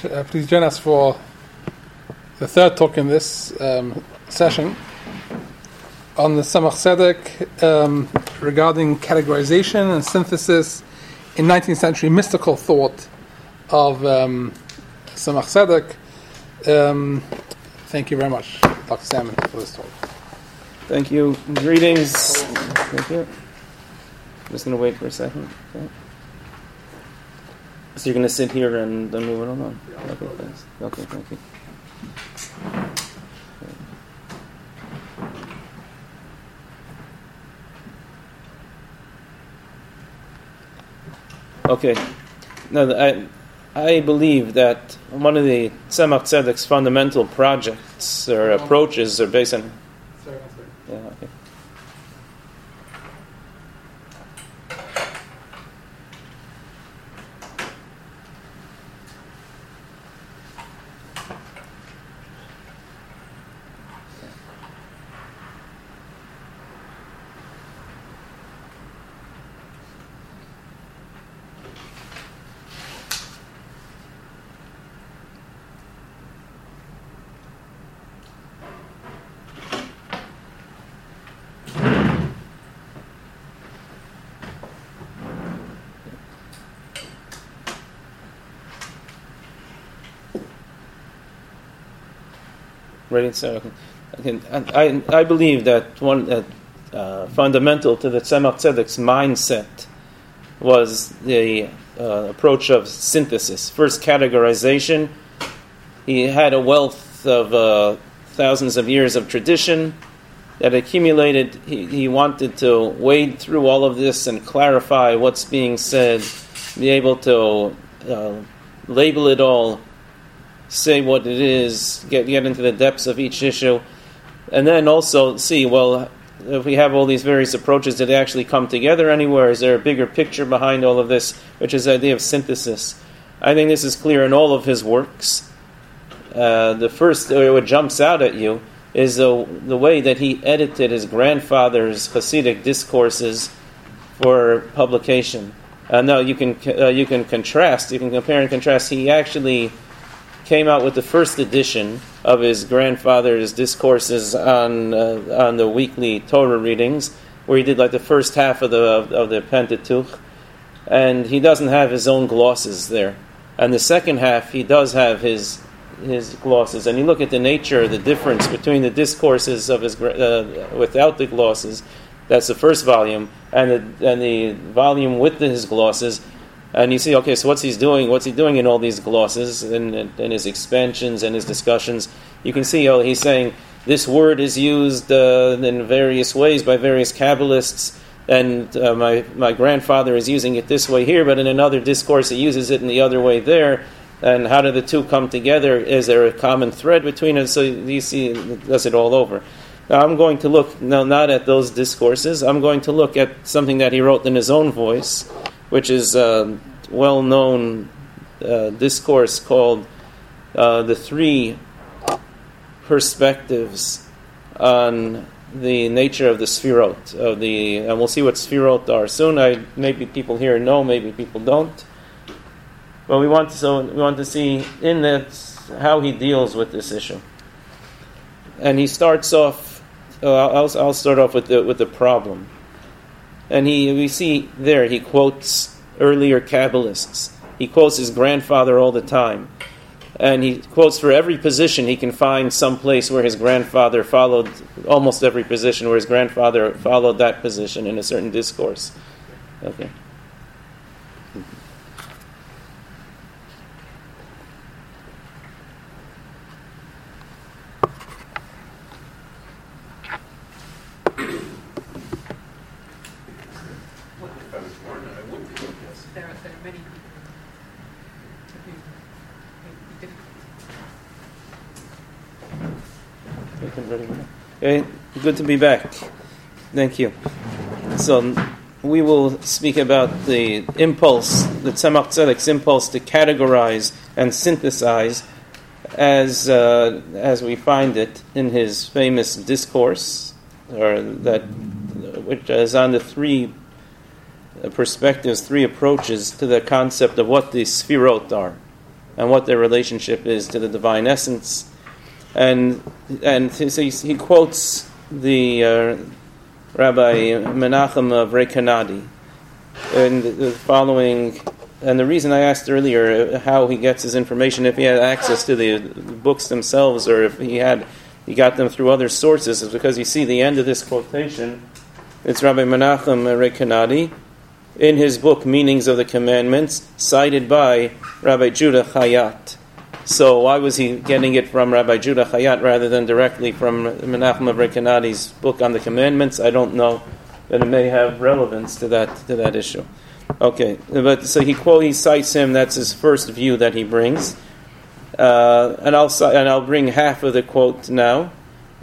Please join us for the third talk in this session on the Tzemach Tzedek regarding categorization and synthesis in 19th century mystical thought of Tzemach Tzedek. Thank you very much, Dr. Salmon, for this talk. Thank you. Greetings. Thank you. I'm just going to wait for a second. Okay. So you're going to sit here and then move it on? Okay, thanks. Okay, thank you. Okay. Now, I believe that one of the Tzemach Tzedek's fundamental projects or approaches are based on... Sorry. Yeah, okay. Ready? So, I believe that one fundamental to the Tzemach Tzedek's mindset was the approach of synthesis. First, categorization. He had a wealth of thousands of years of tradition that accumulated. He wanted to wade through all of this and clarify what's being said, be able to label it all, say what it is, get into the depths of each issue, and then also see, well, if we have all these various approaches, did they actually come together anywhere? Is there a bigger picture behind all of this, which is the idea of synthesis? I think this is clear in all of his works. The first, what jumps out at you, is the way that he edited his grandfather's Hasidic discourses for publication. Now you can contrast, you can compare and contrast. He actually came out with the first edition of his grandfather's discourses on the weekly Torah readings, where he did like the first half of the Pentateuch, and he doesn't have his own glosses there. And the second half, he does have his glosses. And you look at the nature, the difference between the discourses of his without the glosses. That's the first volume, and the volume with his glosses. And you see, okay, so what's he doing? What's he doing in all these glosses and his expansions and his discussions? You can see, he's saying this word is used in various ways by various Kabbalists, and my grandfather is using it this way here, but in another discourse he uses it in the other way there. And how do the two come together? Is there a common thread between it? So you see, it does it all over. Now I'm going to look now not at those discourses. I'm going to look at something that he wrote in his own voice, which is a well-known discourse called The Three Perspectives on the Nature of the Sfirot. And we'll see what Sfirot are soon. Maybe people here know, maybe people don't. But we want to see in that how he deals with this issue. And he starts off. I'll start off with the problem. And we see there he quotes earlier Kabbalists. He quotes his grandfather all the time. And he quotes for every position he can find some place where his grandfather followed, almost every position where his grandfather followed that position in a certain discourse. Okay. Okay, good to be back. Thank you. So we will speak about the impulse, the Tzemach Tzedek's impulse to categorize and synthesize as we find it in his famous discourse, which is on the three perspectives, three approaches to the concept of what the Sfirot are. and what their relationship is to the divine essence. And so he quotes the Rabbi Menachem of Rekanadi and the following. And the reason I asked earlier how he gets his information, if he had access to the books themselves or if he got them through other sources, is because you see the end of this quotation. It's Rabbi Menachem Rekanadi in his book Meanings of the Commandments, cited by Rabbi Judah Chayat. So why was he getting it from Rabbi Judah Chayat rather than directly from Menachem of Rekanadi's book on the Commandments? I don't know, but it may have relevance to that issue. Okay, but so he cites him. That's his first view that he brings, and I'll bring half of the quote now,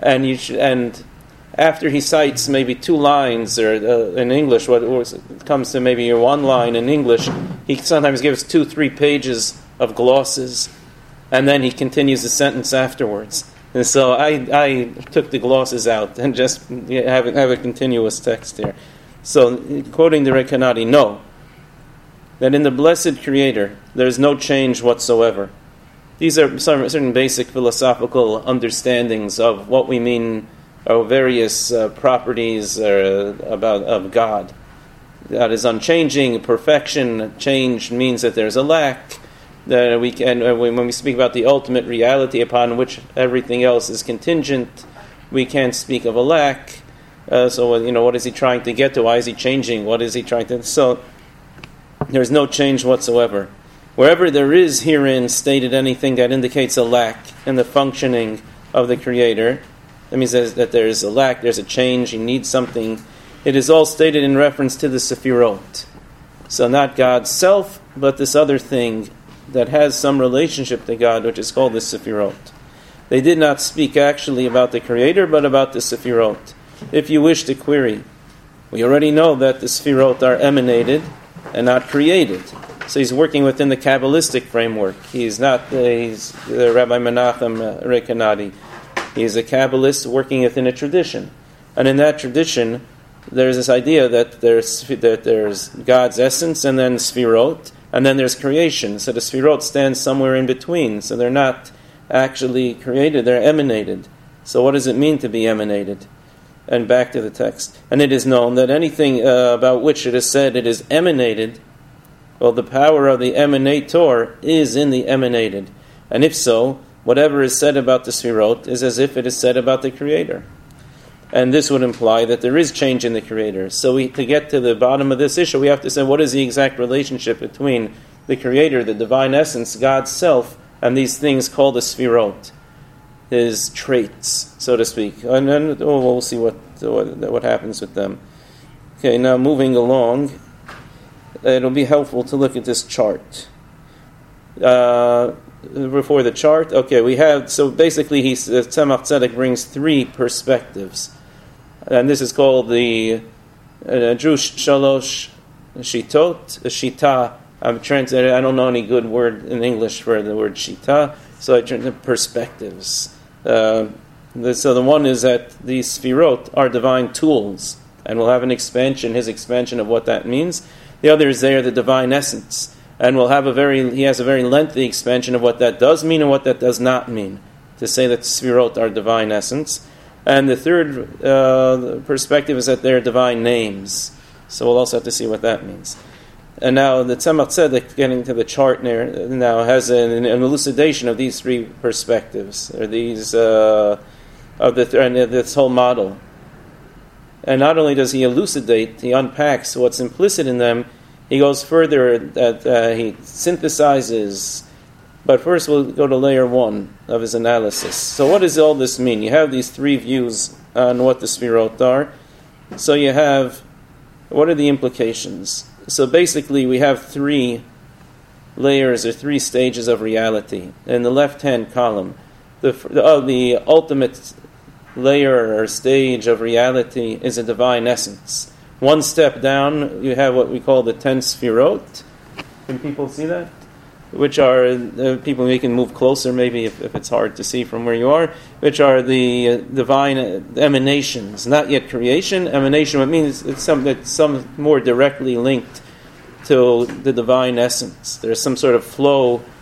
and after he cites maybe 2 lines or in English, what comes to maybe one line in English, he sometimes gives 2-3 pages of glosses, and then he continues the sentence afterwards. And so I took the glosses out and just have a continuous text here. So quoting the Rekanadi, no. That in the blessed Creator, there is no change whatsoever. These are certain basic philosophical understandings of what we mean, or various properties of God. God is unchanging, perfection. Change means that there's a lack. When we speak about the ultimate reality upon which everything else is contingent, we can't speak of a lack. So what is he trying to get to? Why is he changing? What is he trying to... So there's no change whatsoever. Wherever there is herein stated anything that indicates a lack in the functioning of the Creator, that means that there is a lack, there's a change, he needs something. It is all stated in reference to the Sefirot. So not God's self, but this other thing that has some relationship to God, which is called the Sefirot. They did not speak actually about the Creator, but about the Sefirot. If you wish to query, we already know that the Sefirot are emanated and not created. So he's working within the Kabbalistic framework. He's not the Rabbi Menachem Rekanadi. He's a Kabbalist working within a tradition. And in that tradition, there's this idea that there's God's essence and then Sefirot, and then there's creation. So the Sefirot stand somewhere in between. So they're not actually created, they're emanated. So what does it mean to be emanated? And back to the text. And it is known that anything about which it is said it is emanated, well, the power of the emanator is in the emanated. And if so, whatever is said about the Sefirot is as if it is said about the Creator. And this would imply that there is change in the Creator. So to get to the bottom of this issue, we have to say, what is the exact relationship between the Creator, the divine essence, God's self, and these things called the Sefirot? His traits, so to speak. And then we'll see what happens with them. Okay, now moving along, it'll be helpful to look at this chart. Before the chart, okay, we have, so basically Tzemach Tzedek brings 3 perspectives. And this is called the Drush Shalosh Shitot, Shita. I'm translating, I don't know any good word in English for the word Shita, so I turn to perspectives. So the one is that these Sefirot are divine tools, and we'll have an expansion, his expansion of what that means. The other is they are the divine essence, and he has a very lengthy expansion of what that does mean and what that does not mean, to say that Sefirot are divine essence. And the third perspective is that they're divine names. So we'll also have to see what that means. And now the Tzemach Tzedek, getting to the chart now, has an elucidation of these 3 perspectives, or these this whole model. And not only does he elucidate, he unpacks what's implicit in them. He goes further that he synthesizes. But first, we'll go to layer 1 of his analysis. So, what does all this mean? You have these 3 views on what the Sefirot are. So you have, what are the implications? So basically, we have 3 layers or 3 stages of reality. In the left-hand column, the ultimate layer or stage of reality is a divine essence. One step down, you have what we call the 10 Sefirot. Can people see that? Which are, people, we can move closer maybe if it's hard to see from where you are, which are the divine emanations, not yet creation. Emanation, what it means it's some more directly linked to the divine essence. There's some sort of flow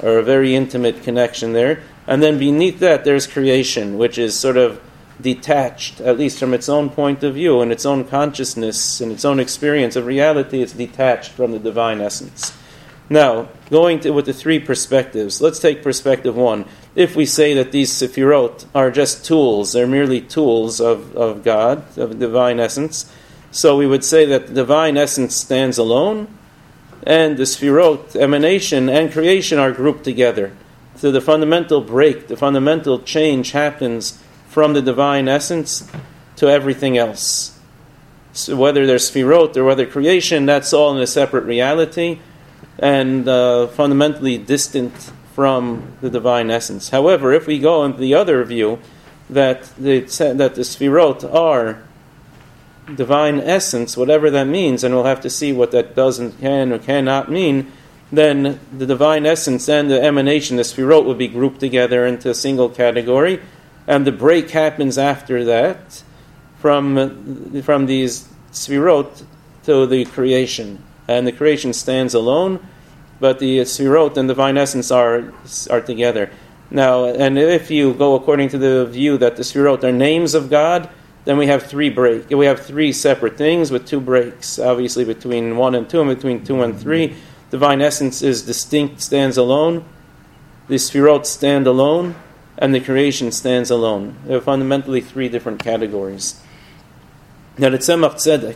or a very intimate connection there. And then beneath that, there's creation, which is sort of detached, at least from its own point of view and its own consciousness and its own experience of reality. It's detached from the divine essence. Now, going to with the three perspectives, let's take perspective one. If we say that these Sefirot are just tools, they're merely tools of God, of divine essence, so we would say that the divine essence stands alone, and the Sefirot, emanation and creation, are grouped together. So the fundamental break, the fundamental change happens from the divine essence to everything else. So whether there's Sefirot or whether creation, that's all in a separate reality and fundamentally distant from the divine essence. However, if we go into the other view, that the Sefirot are divine essence, whatever that means, and we'll have to see what that does and can or cannot mean, then the divine essence and the emanation, the Sefirot, will be grouped together into a single category, and the break happens after that from these Sefirot to the creation. And the creation stands alone, but the Sefirot and divine essence are together. Now, and if you go according to the view that the Sefirot are names of God, then we have we have three separate things with two breaks, obviously between 1 and 2 and between 2 and 3. Divine essence is distinct, stands alone. The Sefirot stand alone, and the creation stands alone. There are fundamentally three different categories. Now, the Tzemach Tzedek,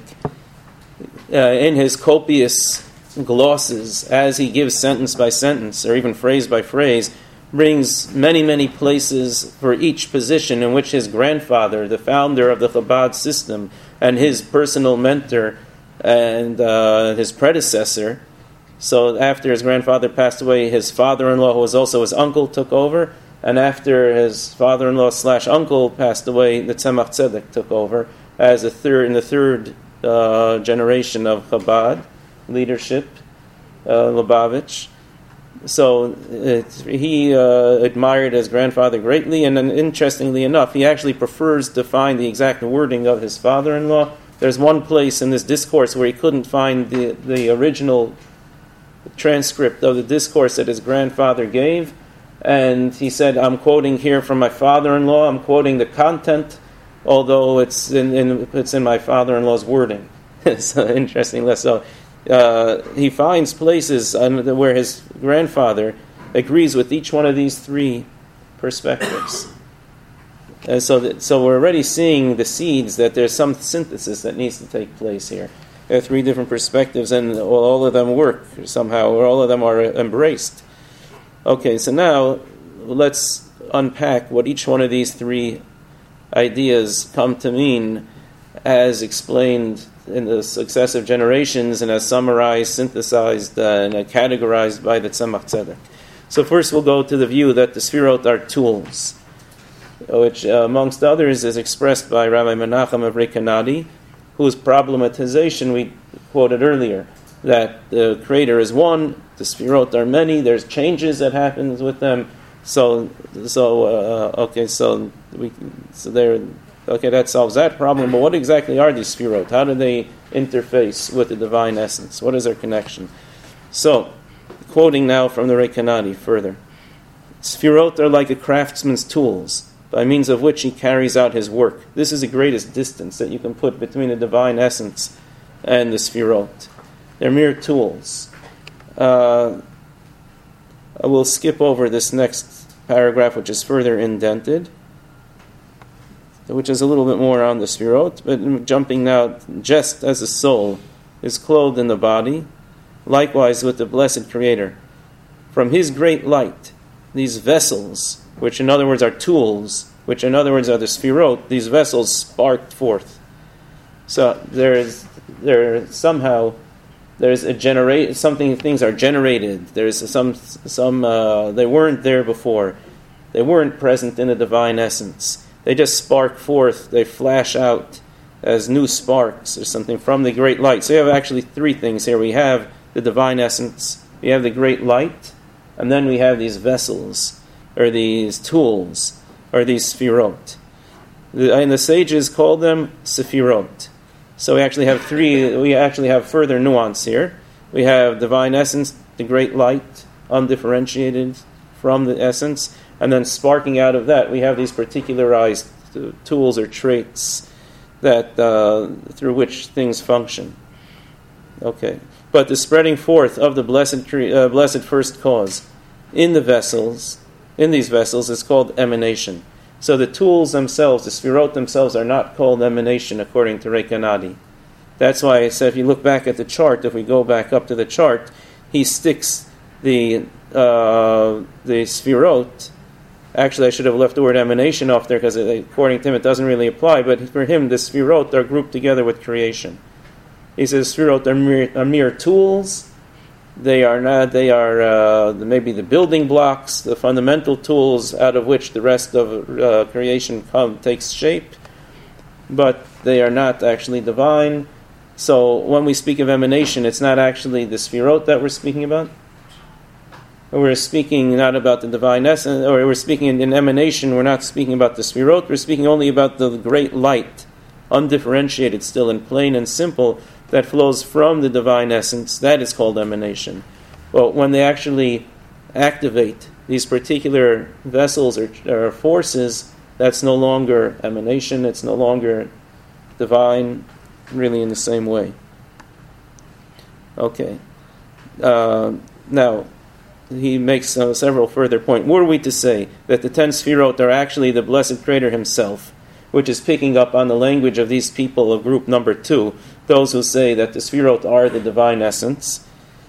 in his copious glosses, as he gives sentence by sentence, or even phrase by phrase, brings many, many places for each position in which his grandfather, the founder of the Chabad system, and his personal mentor, and his predecessor. So after his grandfather passed away, his father-in-law, who was also his uncle, took over. And after his father-in-law / uncle passed away, the Tzemach Tzedek took over as the third generation of Chabad leadership, Lubavitch. So he admired his grandfather greatly, and then, interestingly enough, he actually prefers to find the exact wording of his father-in-law. There's one place in this discourse where he couldn't find the original transcript of the discourse that his grandfather gave, and he said, I'm quoting here from my father-in-law, I'm quoting the content, although it's in my father-in-law's wording. It's interesting. So he finds places where his grandfather agrees with each one of these three perspectives. And so we're already seeing the seeds that there's some synthesis that needs to take place here. There are three different perspectives, and all of them work somehow, or all of them are embraced. Okay, so now let's unpack what each one of these three ideas come to mean as explained in the successive generations and as summarized, synthesized, and categorized by the Tzemach Tzedek. So first we'll go to the view that the Sefirot are tools, which amongst others is expressed by Rabbi Menachem of Rekanati, whose problematization we quoted earlier, that the Creator is one, the Sefirot are many, there's changes that happens with them. That solves that problem. But what exactly are these Sefirot? How do they interface with the divine essence? What is their connection? So, quoting now from the Rekanati further, Sefirot are like a craftsman's tools, by means of which he carries out his work. This is the greatest distance that you can put between the divine essence and the Sefirot. They're mere tools. I will skip over this next paragraph, which is further indented, which is a little bit more on the Sefirot, but jumping now, just as the soul is clothed in the body, likewise with the blessed Creator. From his great light, these vessels, which in other words are tools, which in other words are the Sefirot, these vessels sparked forth. So things are generated. There's some they weren't there before. They weren't present in the divine essence. They just spark forth. They flash out as new sparks or something from the great light. So you have actually three things here. We have the divine essence, we have the great light, and then we have these vessels, or these tools, or these Sefirot. And the sages call them Sefirot. So we actually have further nuance here. We have divine essence, the great light, undifferentiated from the essence, and then sparking out of that, we have these particularized tools or traits that through which things function. Okay, but the spreading forth of the blessed first cause in these vessels, is called emanation. So the tools themselves, the sfirot themselves, are not called emanation according to Rekanadi. That's why I said, if you look back at the chart, if we go back up to the chart, he sticks the sfirot. Actually, I should have left the word emanation off there because according to him it doesn't really apply, but for him the sfirot are grouped together with creation. He says sfirot are mere tools. They are maybe the building blocks, the fundamental tools out of which the rest of creation takes shape, but they are not actually divine. So when we speak of emanation, it's not actually the sfirot that we're speaking about. We're speaking not about the divine essence, or we're speaking in emanation, we're not speaking about the sfirot, we're speaking only about the great light, undifferentiated still and plain and simple, that flows from the divine essence. That is called emanation. Well, when they actually activate these particular vessels or forces, that's no longer emanation, it's no longer divine, really in the same way. Okay. Now, he makes several further points. Were we to say that the 10 sfirot are actually the blessed Creator himself, which is picking up on the language of these people of group number 2, those who say that the sfirot are the divine essence,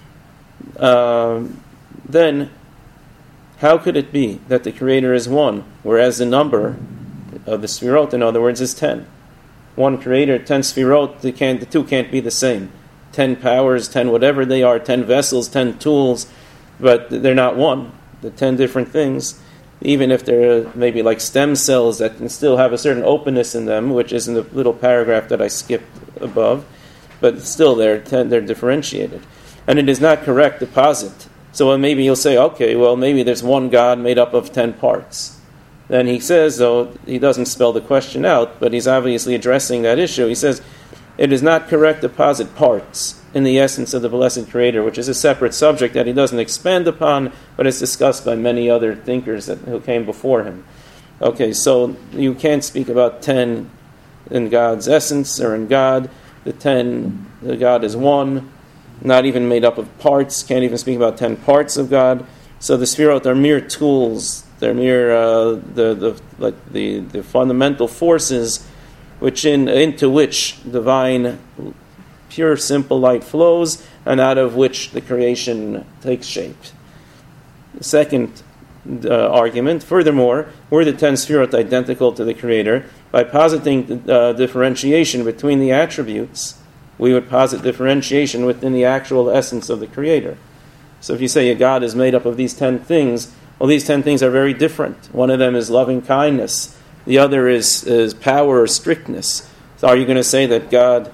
then how could it be that the Creator is one, whereas the number of the sfirot, in other words, is 10? One Creator, 10 sfirot, the two can't be the same. 10 powers, 10 whatever they are, 10 vessels, 10 tools, but they're not one. The 10 different things, even if they're maybe like stem cells that can still have a certain openness in them, which is in the little paragraph that I skipped above, but still they're differentiated. And it is not correct to posit. So maybe you'll say, okay, well maybe there's one God made up of 10 parts. Then he says, though, he doesn't spell the question out, but he's obviously addressing that issue. He says, it is not correct to posit parts in the essence of the blessed Creator, which is a separate subject that he doesn't expand upon, but is discussed by many other thinkers who came before him. Okay, so you can't speak about 10 in God's essence or in God. The God is one, not even made up of parts. Can't even speak about 10 parts of God. So the sfirot are mere tools. They're mere the fundamental forces into which divine, pure, simple light flows, and out of which the creation takes shape. The second argument, furthermore, were the 10 sfirot identical to the Creator? By positing differentiation between the attributes, we would posit differentiation within the actual essence of the Creator. So if you say a God is made up of these 10 things, well, these 10 things are very different. One of them is loving kindness. The other is power or strictness. So are you going to say that God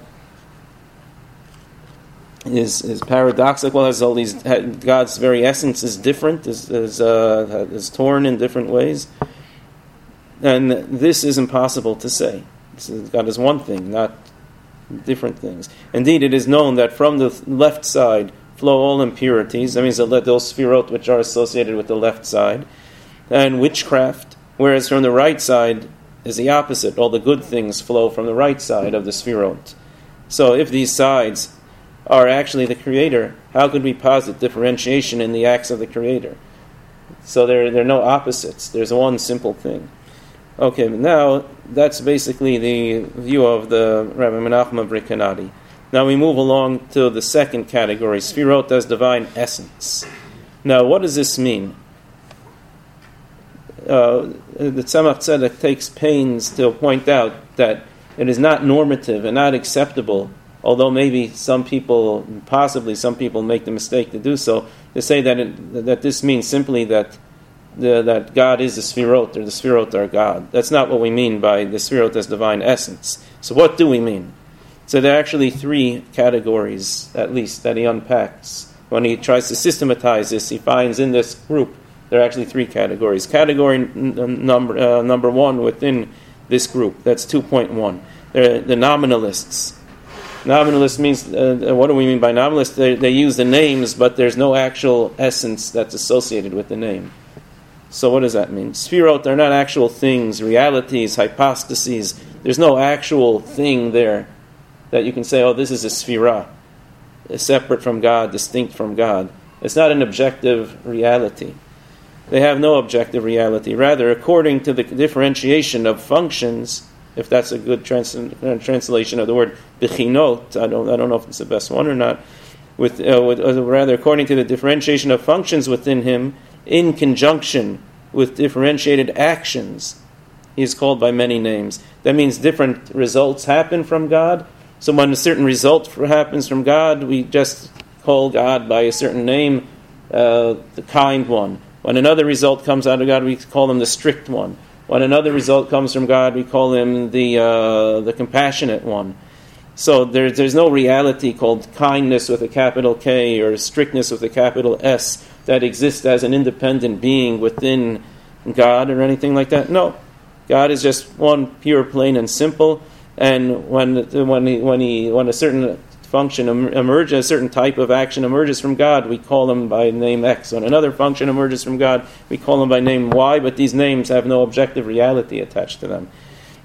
is paradoxical, as all these, God's very essence is different, is torn in different ways? And this is impossible to say. God is one thing, not different things. Indeed, it is known that from the left side flow all impurities. That means those sfirot which are associated with the left side, and witchcraft, whereas from the right side is the opposite. All the good things flow from the right side of the sfirot. So if these sides are actually the Creator, how could we posit differentiation in the acts of the Creator? So there are no opposites. There's one simple thing. Okay, but now that's basically the view of the Rabbi Menachem of Rekanadi. Now we move along to the second category, Sfirot as divine essence. Now what does this mean? The Tzemach Tzedek takes pains to point out that it is not normative and not acceptable, although maybe possibly some people make the mistake to do so, to say that this means simply that God is the Sfirot, or the Sfirot are God. That's not what we mean by the Sfirot as divine essence. So what do we mean? So there are actually 3 categories, at least, that he unpacks. When he tries to systematize this, he finds in this group there are actually 3 categories. Category number 1 within this group, that's 2.1. They're the nominalists. Nominalist means, what do we mean by nominalist? They use the names, but there's no actual essence that's associated with the name. So what does that mean? Sfirot, they're not actual things, realities, hypostases. There's no actual thing there that you can say, oh, this is a sphira, separate from God, distinct from God. It's not an objective reality. They have no objective reality. Rather, according to the differentiation of functions, if that's a good translation of the word bechinot, I don't know if it's the best one or not. Rather, according to the differentiation of functions within him, in conjunction with differentiated actions, he is called by many names. That means different results happen from God. So when a certain result happens from God, we just call God by a certain name, the kind one. When another result comes out of God, we call him the strict one. When another result comes from God, we call him the compassionate one. So there's no reality called kindness with a capital K or strictness with a capital S that exists as an independent being within God or anything like that. No, God is just one, pure, plain, and simple. And when a certain function emerges, a certain type of action emerges from God, we call them by name X. When another function emerges from God, we call them by name Y. But these names have no objective reality attached to them.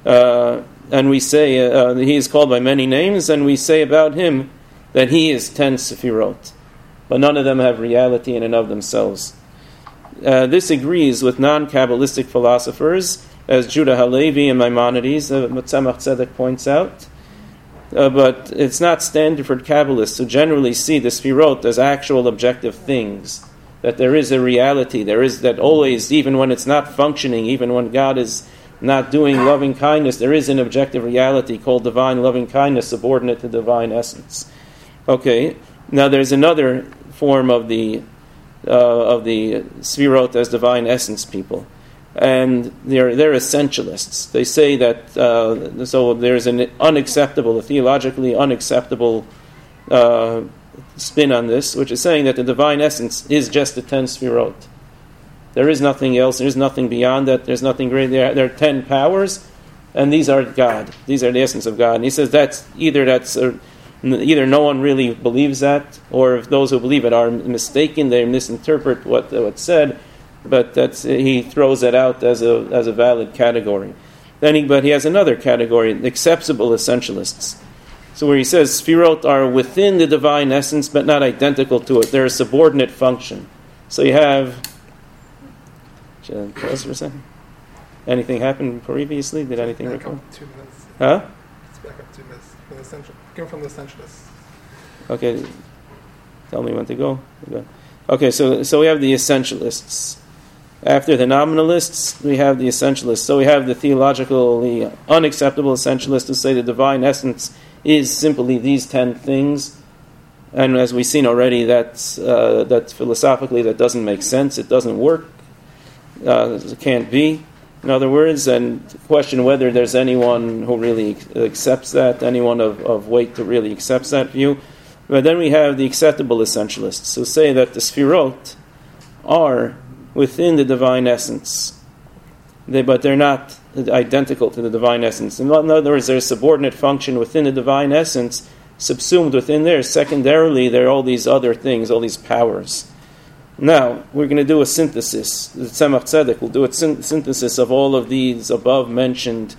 And we say he is called by many names, and we say about him that he is 10 Sefirot. But none of them have reality in and of themselves. This agrees with non-Kabbalistic philosophers, as Judah Halevi and Maimonides, Tzemach Tzedek points out. But it's not standard for Kabbalists who generally see the Sefirot as actual objective things. That there is a reality, there is that always, even when it's not functioning, even when God is not doing loving kindness, there is an objective reality called divine loving kindness, subordinate to divine essence. Okay, now there's another form of the Sefirot as divine essence people, and they're essentialists. They say that so there's an unacceptable, a theologically unacceptable spin on this, which is saying that the divine essence is just the 10 Sefirot. There is nothing else. There is nothing beyond that. There's nothing greater. There are 10 powers, and these are God. These are the essence of God. And he says either no one really believes that, or if those who believe it are mistaken, they misinterpret what's said. But he throws that out as a valid category. But he has another category, acceptable essentialists. So where he says Sefirot are within the divine essence, but not identical to it. They're a subordinate function. So you have. Pause for a second. Anything happened previously? Did anything record? 2 minutes. Huh? It's back up 2 minutes. Came from the essentialists. Okay. Tell me when to go. Okay, so we have the essentialists. After the nominalists, we have the essentialists. So we have the theologically unacceptable essentialists who say the divine essence is simply these 10 things. And as we've seen already, that philosophically that doesn't make sense. It doesn't work. It can't be, in other words, and question whether there's anyone who really accepts that, anyone of weight to really accepts that view. But then we have the acceptable essentialists who say that the Sefirot are within the divine essence, but they're not identical to the divine essence. In other words, there's subordinate function within the divine essence, subsumed within there. Secondarily, there are all these other things, all these powers. Now, we're going to do a synthesis. The Tzemach Tzedek will do a synthesis of all of these above-mentioned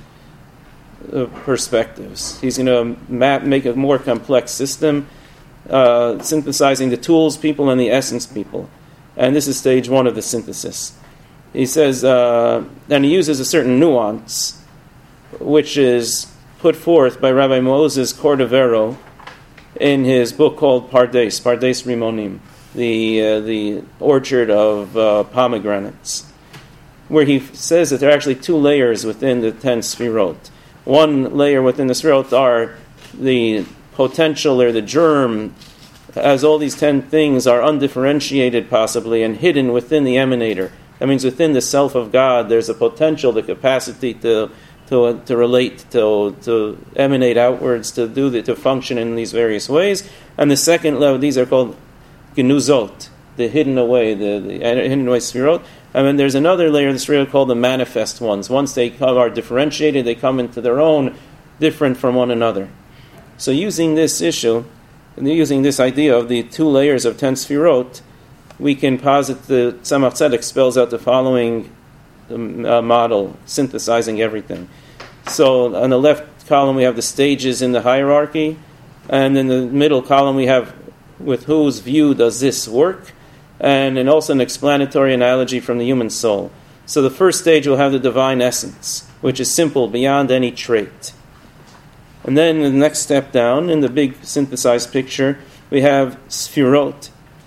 perspectives. He's going to make a more complex system, synthesizing the tools people and the essence people. And this is stage 1 of the synthesis. He says, and he uses a certain nuance, which is put forth by Rabbi Moses Cordovero in his book called Pardes Rimonim. The orchard of pomegranates, where he says that there are actually 2 layers within the 10 Sefirot. One layer within the Sefirot are the potential or the germ, as all these 10 things are undifferentiated possibly and hidden within the emanator. That means within the self of God there's a potential, the capacity to relate, to emanate outwards, to function in these various ways. And the second level, these are called Genuzot, the hidden away, the hidden away Sefirot. And then there's another layer of the Sefirot called the manifest ones. Once they are differentiated, they come into their own, different from one another. So using this issue, and using this idea of the 2 layers of 10 Sfirot, we can posit the Tzemach Tzedek spells out the following model, synthesizing everything. So on the left column we have the stages in the hierarchy, and in the middle column we have with whose view does this work, and also an explanatory analogy from the human soul. So the first stage will have the divine essence, which is simple, beyond any trait. And then the next step down, in the big synthesized picture, we have Sfirot,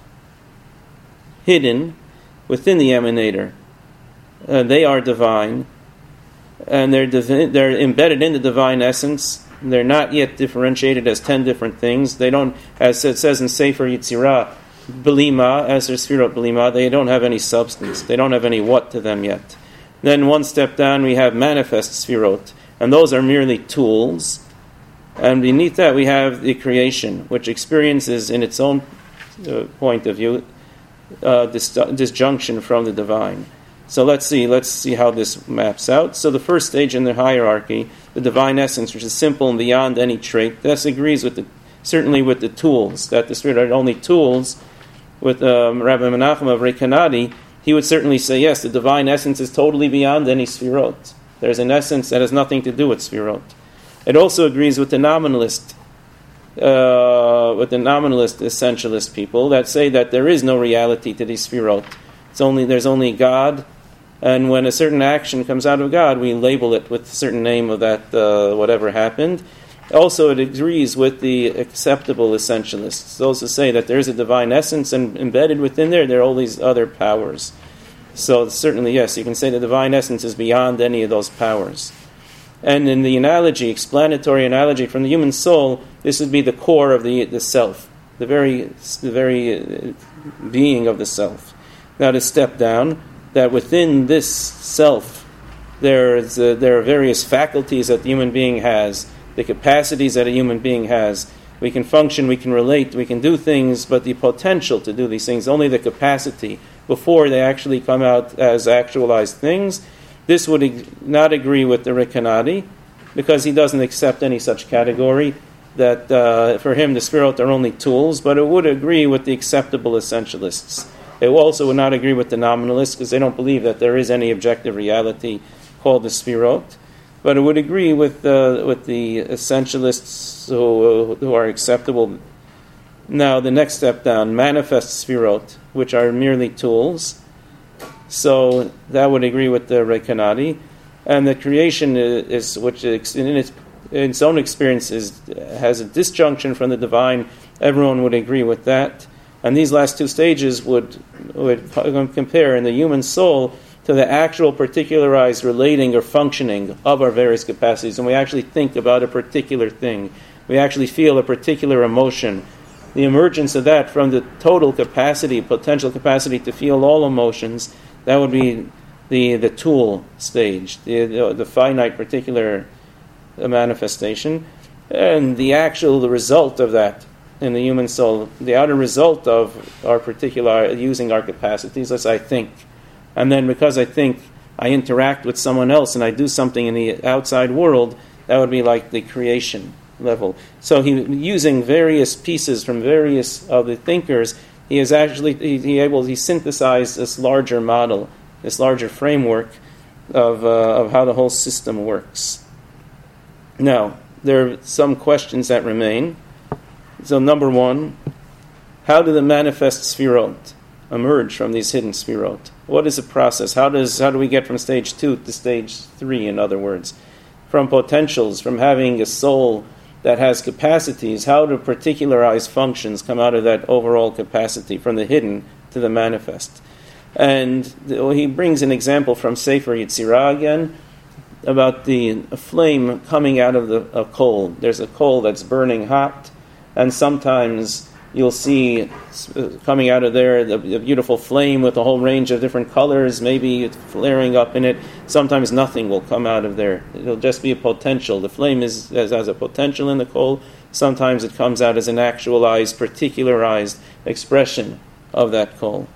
hidden within the emanator. They are divine, and they're embedded in the divine essence. They're not yet differentiated as 10 different things. They don't, as it says in Sefer Yitzirah, Belima, as their Sfirot Belima, they don't have any substance. They don't have any what to them yet. Then one step down we have manifest Sfirot, and those are merely tools. And beneath that we have the creation, which experiences in its own point of view disjunction from the divine. So let's see how this maps out. So the first stage in the hierarchy, the divine essence, which is simple and beyond any trait, this agrees certainly with the tools, that the Sfirot are only tools. With Rabbi Menachem of Rekanati, he would certainly say, yes, the divine essence is totally beyond any Sfirot. There's an essence that has nothing to do with Sfirot. It also agrees with the nominalist essentialist people that say that there is no reality to these Sfirot. There's only God, and when a certain action comes out of God, we label it with a certain name of that whatever happened. Also, it agrees with the acceptable essentialists, those who say that there is a divine essence, and embedded within there are all these other powers. So certainly, yes, you can say the divine essence is beyond any of those powers. And in the explanatory analogy from the human soul, this would be the core of the self, the very being of the self. Now to step down, that within this self, there are various faculties that the human being has, the capacities that a human being has. We can function, we can relate, we can do things, but the potential to do these things, only the capacity, before they actually come out as actualized things. This would not agree with the Rekanati, because he doesn't accept any such category, that for him the Sfirot are only tools, but it would agree with the acceptable essentialists. It also would not agree with the nominalists, because they don't believe that there is any objective reality called the Sfirot. But it would agree with the essentialists who are acceptable. Now, the next step down, manifest Sfirot, which are merely tools. So that would agree with the Rekanati. And the creation is which in its own experience has a disjunction from the divine. Everyone would agree with that. And these last 2 stages would compare in the human soul to the actual particularized relating or functioning of our various capacities. And we actually think about a particular thing. We actually feel a particular emotion. The emergence of that from the total capacity, potential capacity to feel all emotions, that would be the tool stage, the finite particular manifestation. And the result of that in the human soul, the outer result of our particular using our capacities, as I think. And then because I think, I interact with someone else and I do something in the outside world, that would be like the creation level. So using various pieces from various of the thinkers, he synthesized this larger model, this larger framework of how the whole system works. Now, there are some questions that remain. So number 1, how do the manifest Sfirot emerge from these hidden Sfirot? What is the process? How do we get from stage 2 to stage 3, in other words? From potentials, from having a soul that has capacities, how do particularized functions come out of that overall capacity, from the hidden to the manifest? And he brings an example from Sefer Yitzirah again, about a flame coming out of a coal. There's a coal that's burning hot, and sometimes you'll see coming out of there the beautiful flame with a whole range of different colors, maybe it's flaring up in it. Sometimes nothing will come out of there. It'll just be a potential. The flame has a potential in the coal. Sometimes it comes out as an actualized, particularized expression of that coal.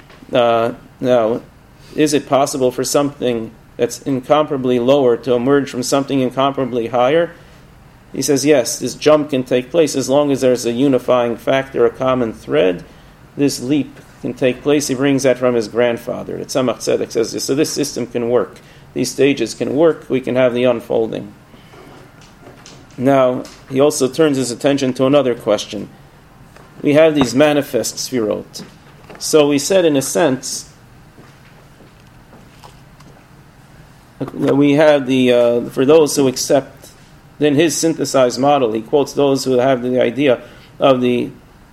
Now, is it possible for something that's incomparably lower to emerge from something incomparably higher? He says, yes, this jump can take place as long as there's a unifying factor, a common thread. This leap can take place. He brings that from his grandfather. The Tzemach Tzedek says this. So this system can work. These stages can work. We can have the unfolding. Now, he also turns his attention to another question. We have these manifest sfirot. So we said, in a sense, that we have the for those who accept. Then his synthesized model, he quotes those who have the idea of the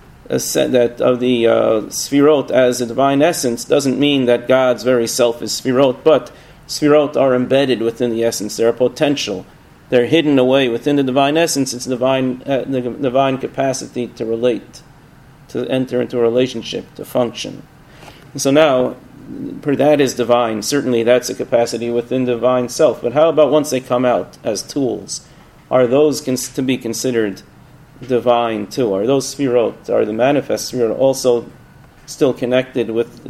sfirot as a divine essence. Doesn't mean that God's very self is sfirot, but sfirot are embedded within the essence. They're a potential. They're hidden away within the divine essence. It's the divine capacity to relate, to enter into a relationship, to function. And so now, that is divine. Certainly that's a capacity within the divine self. But how about once they come out as tools? Are those to be considered divine too? Are those sfirot, are the manifest sfirot also still connected with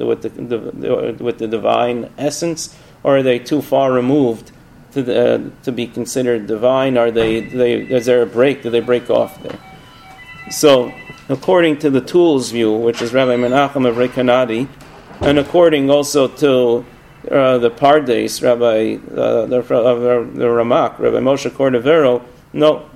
the divine essence, or are they too far removed to be considered divine? Is there a break? Do they break off there? So, according to the Tools view, which is Rabbi Menachem of Rekanati, and according also to the Pardes, the Ramak, Rabbi Moshe Cordovero, no.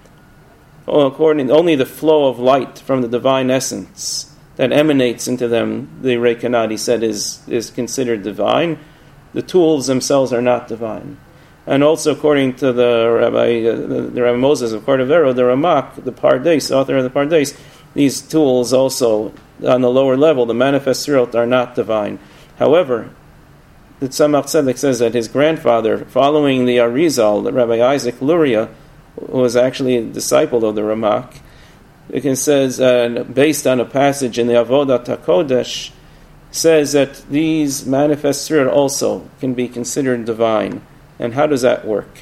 According only the flow of light from the divine essence that emanates into them, the Rekanati said, is considered divine. The tools themselves are not divine. And also according to the Rabbi Moses of Cordovero, the Ramak, the Pardes, author of the Pardes, these tools also, on the lower level, the manifest sfirot, are not divine. However, the Tzemach Tzedek says that his grandfather, following the Arizal, the Rabbi Isaac Luria, who was actually a disciple of the Ramak, it says, based on a passage in the Avodat HaKodesh, says that these manifest sfirot also can be considered divine. And how does that work?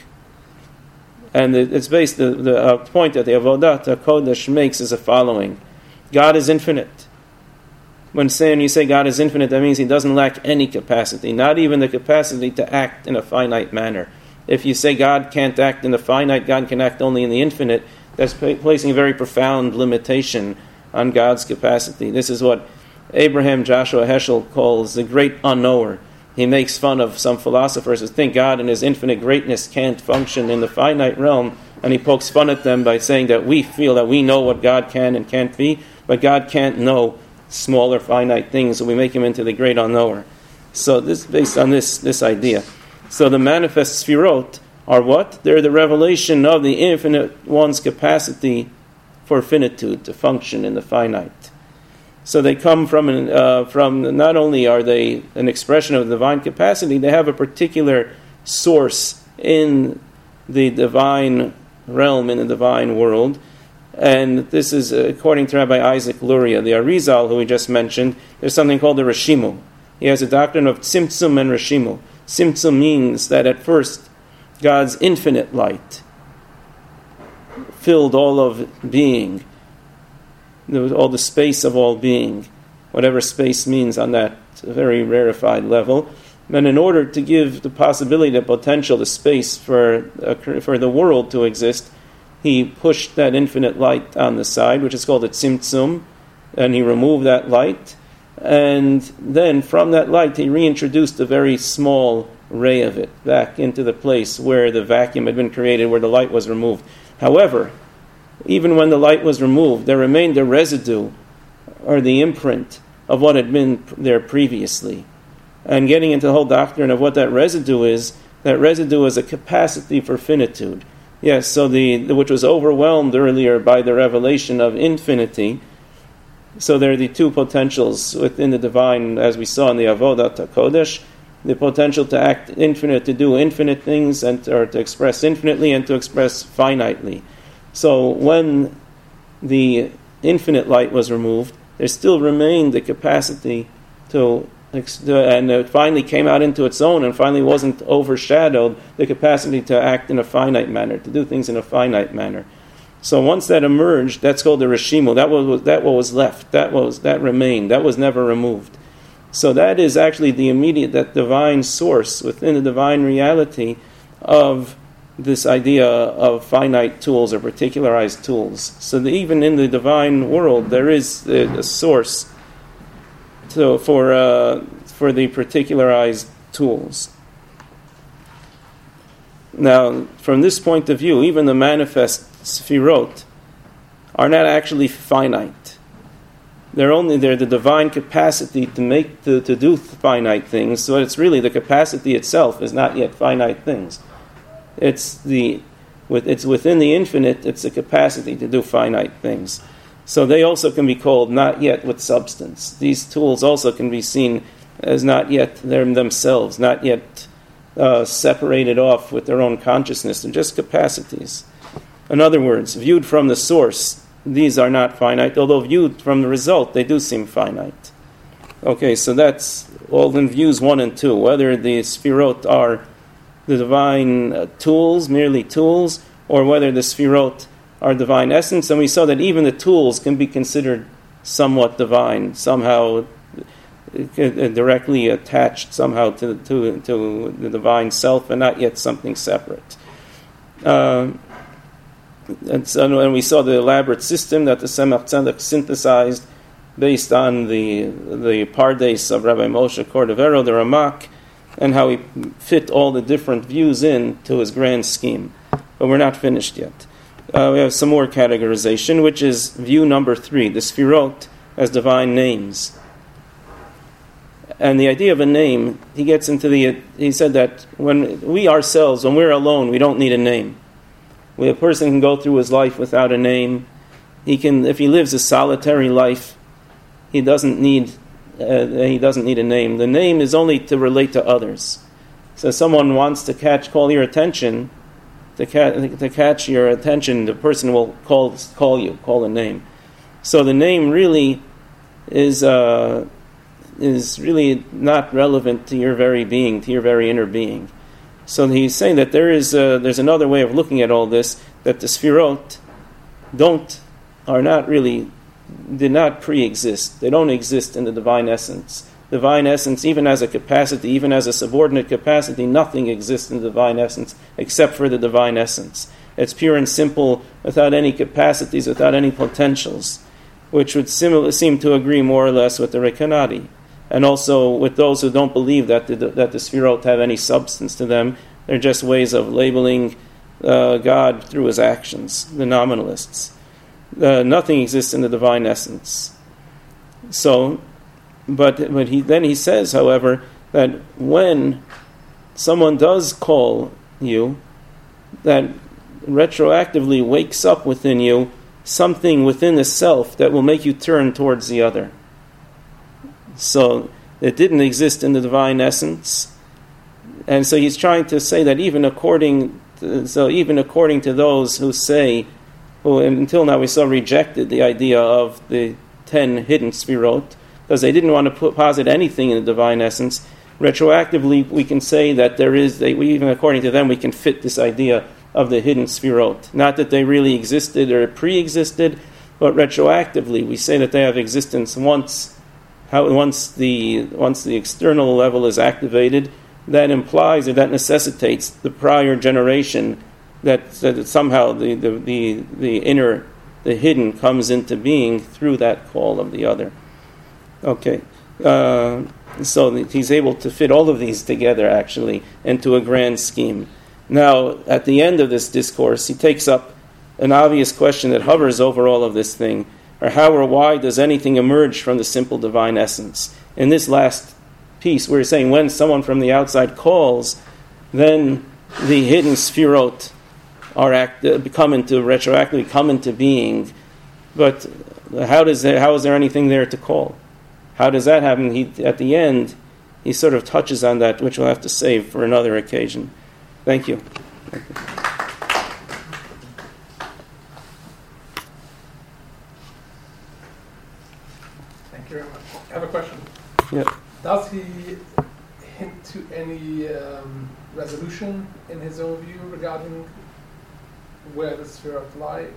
And it's based, the point that the Avodat HaKodesh makes is the following. God is infinite. When you say God is infinite, that means he doesn't lack any capacity, not even the capacity to act in a finite manner. If you say God can't act in the finite, God can act only in the infinite, that's placing a very profound limitation on God's capacity. This is what Abraham Joshua Heschel calls the great unknower. He makes fun of some philosophers who think God in his infinite greatness can't function in the finite realm, and he pokes fun at them by saying that we feel that we know what God can and can't be, but God can't know smaller finite things, so we make him into the great unknower. So this is based on this idea. So the manifest sfirot are what? They're the revelation of the infinite one's capacity for finitude, to function in the finite. So they come from not only are they an expression of divine capacity, they have a particular source in the divine realm, in the divine world. And this is, according to Rabbi Isaac Luria, the Arizal, who we just mentioned, there's something called the Rashimu. He has a doctrine of Tzimtzum and Rashimu. Tzimtzum means that at first God's infinite light filled all of being, all the space of all being, whatever space means on that very rarefied level. And in order to give the possibility, the potential, the space for the world to exist, he pushed that infinite light on the side, which is called a tzimtzum, and he removed that light. And then from that light, he reintroduced a very small ray of it back into the place where the vacuum had been created, where the light was removed. However, even when the light was removed, there remained a residue, or the imprint, of what had been there previously. And getting into the whole doctrine of what that residue is a capacity for finitude. Yes, so which was overwhelmed earlier by the revelation of infinity. So there are the two potentials within the divine, as we saw in the Avodat HaKodesh, the potential to act infinite, to do infinite things, or to express infinitely and to express finitely. So when the infinite light was removed, there still remained the capacity and it finally came out into its own and finally wasn't overshadowed, the capacity to act in a finite manner, to do things in a finite manner. So once that emerged, that's called the Rashimu. That was left. That remained. That was never removed. So that is actually the immediate, that divine source within the divine reality of this idea of finite tools or particularized tools. So that even in the divine world, there is a source for the particularized tools. Now, from this point of view, even the manifest sfirot are not actually finite. They're the divine capacity to do finite things. So it's really the capacity itself is not yet finite things. It's within the infinite. It's the capacity to do finite things. So they also can be called not yet with substance. These tools also can be seen as not yet themselves, not yet separated off with their own consciousness, and just capacities. In other words, viewed from the source, these are not finite, although viewed from the result, they do seem finite. Okay, so that's all in views 1 and 2, whether the sfirot are the divine tools, merely tools, or whether the sfirot are divine essence. And we saw that even the tools can be considered somewhat divine, somehow directly attached somehow to the divine self, and not yet something separate. And we saw the elaborate system that the Tzemach Tzedek synthesized based on the Pardes of Rabbi Moshe Cordovero, the Ramak, and how he fit all the different views into his grand scheme. But we're not finished yet. We have some more categorization, which is view number 3, the Sfirot as divine names. And the idea of a name, he said that when we're alone, we don't need a name. A person can go through his life without a name. If he lives a solitary life, he doesn't need a name. The name is only to relate to others. So if someone wants to call your attention, to catch your attention, the person will call a name. So the name really is really not relevant to your very being, to your very inner being. So he's saying that there's another way of looking at all this, that the Sfirot did not pre-exist. They don't exist in the divine essence. Divine essence, even as a capacity, even as a subordinate capacity, nothing exists in the divine essence except for the divine essence. It's pure and simple, without any capacities, without any potentials, which would seem to agree more or less with the Rekanati. And also with those who don't believe that the Sfirot have any substance to them. They're just ways of labeling God through his actions, the nominalists. Nothing exists in the divine essence. So, but he says, however, that when someone does call you, that retroactively wakes up within you something within the self that will make you turn towards the other. So it didn't exist in the divine essence, and so he's trying to say that even according to those who say, who until now we saw rejected the idea of the 10 hidden sfirot, because they didn't want to posit anything in the divine essence. Retroactively, we can say that even according to them, we can fit this idea of the hidden sfirot. Not that they really existed or pre-existed, but retroactively, we say that they have existence once the external level is activated. That implies or that necessitates the prior generation that somehow the inner, the hidden, comes into being through that call of the other. Okay, so he's able to fit all of these together actually into a grand scheme. Now, at the end of this discourse, he takes up an obvious question that hovers over all of this thing, or how or why does anything emerge from the simple divine essence? In this last piece, we're saying when someone from the outside calls, then the hidden sfirot retroactively come into being. But how is there anything there to call? How does that happen? At the end, he sort of touches on that, which we'll have to save for another occasion. Thank you. Thank you very much. I have a question. Yeah. Does he hint to any resolution in his own view regarding where the Sfirot lie?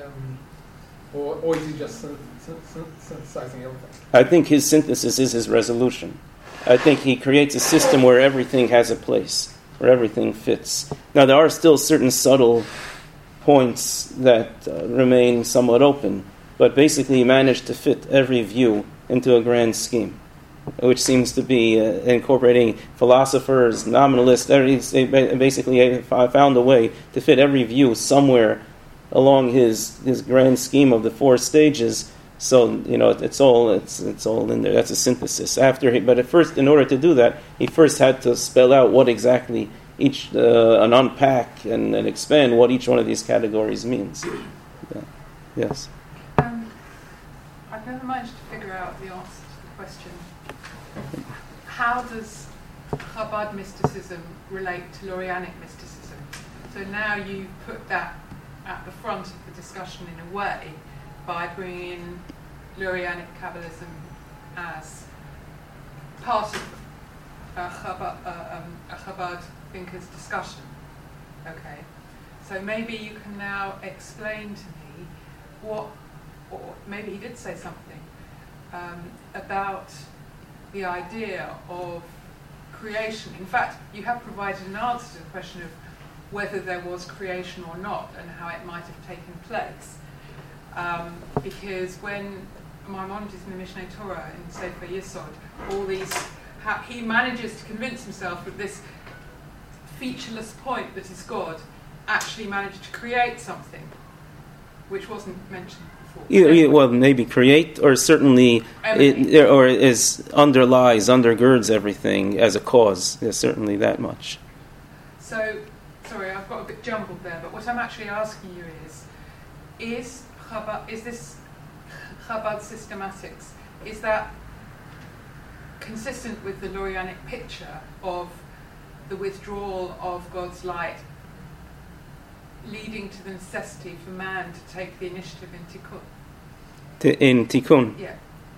Or is he just synthesizing everything? I think his synthesis is his resolution. I think he creates a system where everything has a place. where everything fits. Now, there are still certain subtle points that remain somewhat open, but basically he managed to fit every view into a grand scheme, which seems to be incorporating philosophers, nominalists. They basically found a way to fit every view somewhere along his grand scheme of the 4 stages. So it's all in there. That's a synthesis. But at first, in order to do that, he first had to spell out what exactly each and unpack and expand what each one of these categories means. Yeah. Yes. I've never managed to figure out the answer to the question: how does Chabad mysticism relate to Lurianic mysticism? So now you put that at the front of the discussion in a way, by bringing in Lurianic Kabbalism as part of a Chabad thinker's discussion. Okay, so maybe you can now explain to me or maybe he did say something about the idea of creation. In fact, you have provided an answer to the question of whether there was creation or not and how it might have taken place. Because when Maimonides in the Mishneh Torah in Sefer Yesod, he manages to convince himself that this featureless point that is God actually managed to create something which wasn't mentioned before. Well, maybe create, or certainly undergirds everything as a cause. There's certainly that much. So, sorry, I've got a bit jumbled there, but what I'm actually asking you is this Chabad systematics, is that consistent with the Lurianic picture of the withdrawal of God's light leading to the necessity for man to take the initiative in Tikkun? In Tikkun? Yeah.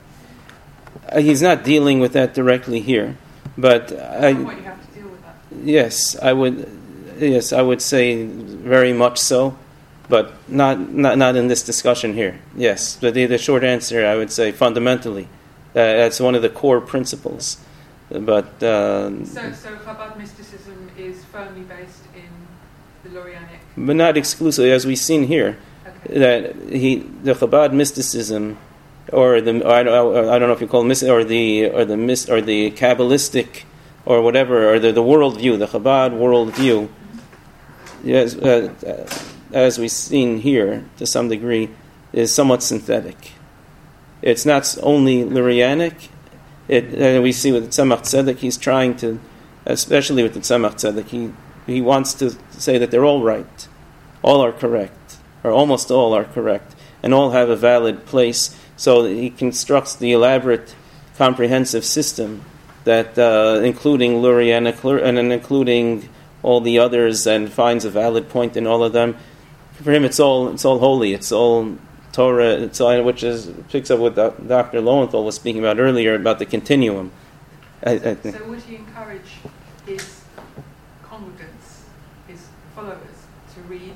He's not dealing with that directly here, but You have to deal with that. Yes, I would say very much so, but not in this discussion here. Yes, but the short answer, I would say fundamentally, that's one of the core principles. But so Chabad mysticism is firmly based in the Lurianic, but not exclusively, as we've seen here. Okay. That the Chabad mysticism, or I don't know if you call it or the Kabbalistic, or whatever, or the worldview, the Chabad worldview. Yes, as we've seen here to some degree, is somewhat synthetic. It's not only Lurianic. And we see with the Tzemach Tzedek, he's trying to, especially with the Tzemach Tzedek, he wants to say that they're all right, all are correct, or almost all are correct, and all have a valid place. So he constructs the elaborate, comprehensive system that, including Lurianic and including all the others, and finds a valid point in all of them. For him, it's all holy. It's all Torah. Which picks up what Dr. Lowenthal was speaking about earlier about the continuum. So would he encourage his congregants, his followers, to read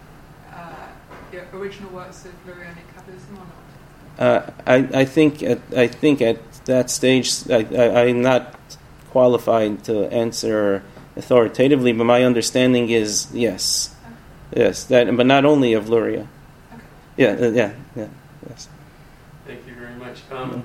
the original works of Lurianic Kabbalism or not? I think at that stage, I'm not qualified to answer authoritatively, but my understanding is yes. Okay. Yes, that, but not only of Luria. Okay. Yeah, yes. Thank you very much.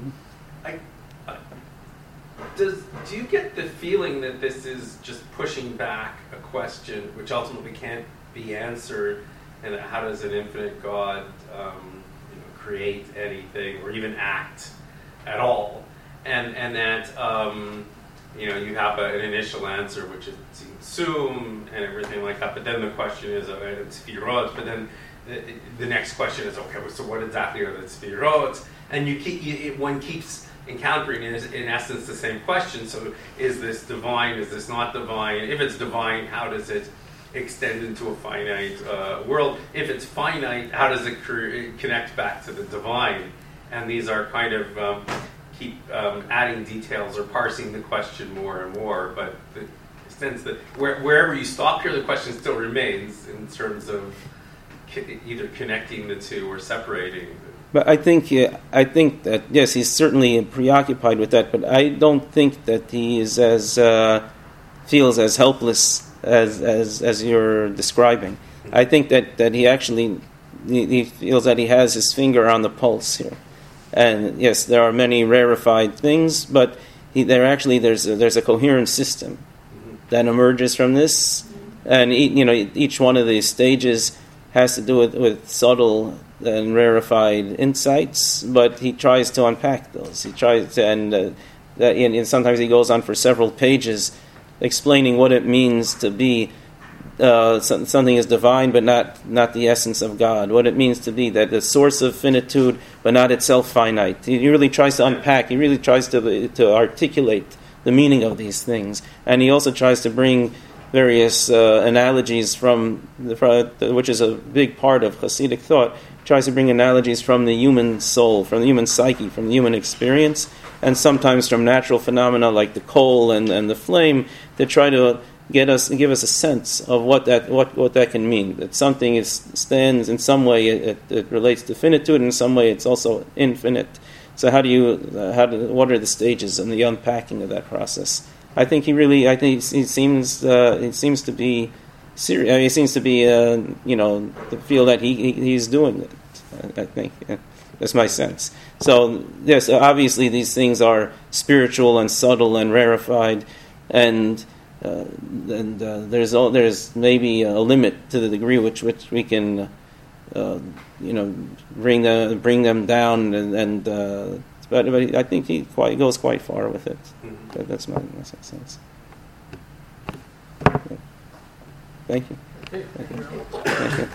Do you get the feeling that this is just pushing back a question which ultimately can't be answered, and how does an infinite God create anything or even act at all? And that you have an initial answer, which is Sum and everything like that, but then the question is it's Sfirot, but then the next question is, okay, so what exactly are the Sfirot? And one keeps encountering, in essence, the same question. So is this divine? Is this not divine? If it's divine, how does it extend into a finite world? If it's finite, how does it connect back to the divine? And these are kind of keep adding details or parsing the question more and more. But the sense that wherever you stop here, the question still remains in terms of either connecting the two or separating. But I think that yes, he's certainly preoccupied with that. But I don't think that he is as feels as helpless as you're describing. I think that he actually he feels that he has his finger on the pulse here. And yes, there are many rarefied things, but there's a coherent system that emerges from this, and each one of these stages has to do with subtle and rarefied insights. But he tries to unpack those. He tries to, and sometimes he goes on for several pages explaining what it means to be something is divine, but not the essence of God. What it means to be that the source of finitude, but not itself finite. He really tries to unpack. He really tries to articulate the meaning of these things, and he also tries to bring various analogies from which is a big part of Hasidic thought. He tries to bring analogies from the human soul, from the human psyche, from the human experience, and sometimes from natural phenomena like the coal and the flame, to try to give us a sense of what that can mean. That something stands in some way, it relates to finitude, and in some way it's also infinite. So what are the stages and the unpacking of that process? I think he seems to be serious. He seems to be to feel that he's doing it. I think that's my sense. So yes, obviously these things are spiritual and subtle and rarefied, and there's maybe a limit to the degree which we can bring them down, but I think he goes quite far with it. Mm-hmm. That's my sense. Okay. Thank you. Thank you. Thank you.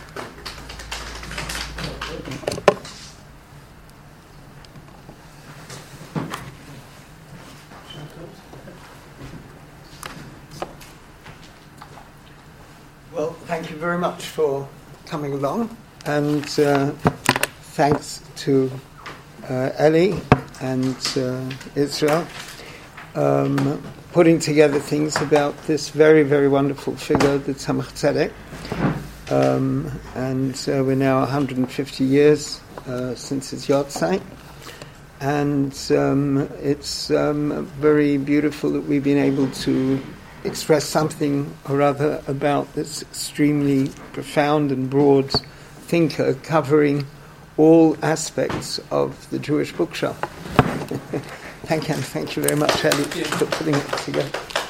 Well, thank you very much for coming along, and thanks to Eli and Israel putting together things about this very, very wonderful figure, the Tzemach Tzedek. And we're now 150 years since his yahrzeit. And it's very beautiful that we've been able to express something or other about this extremely profound and broad thinker covering all aspects of the Jewish bookshop. Thank you very much, Eli, for putting it together.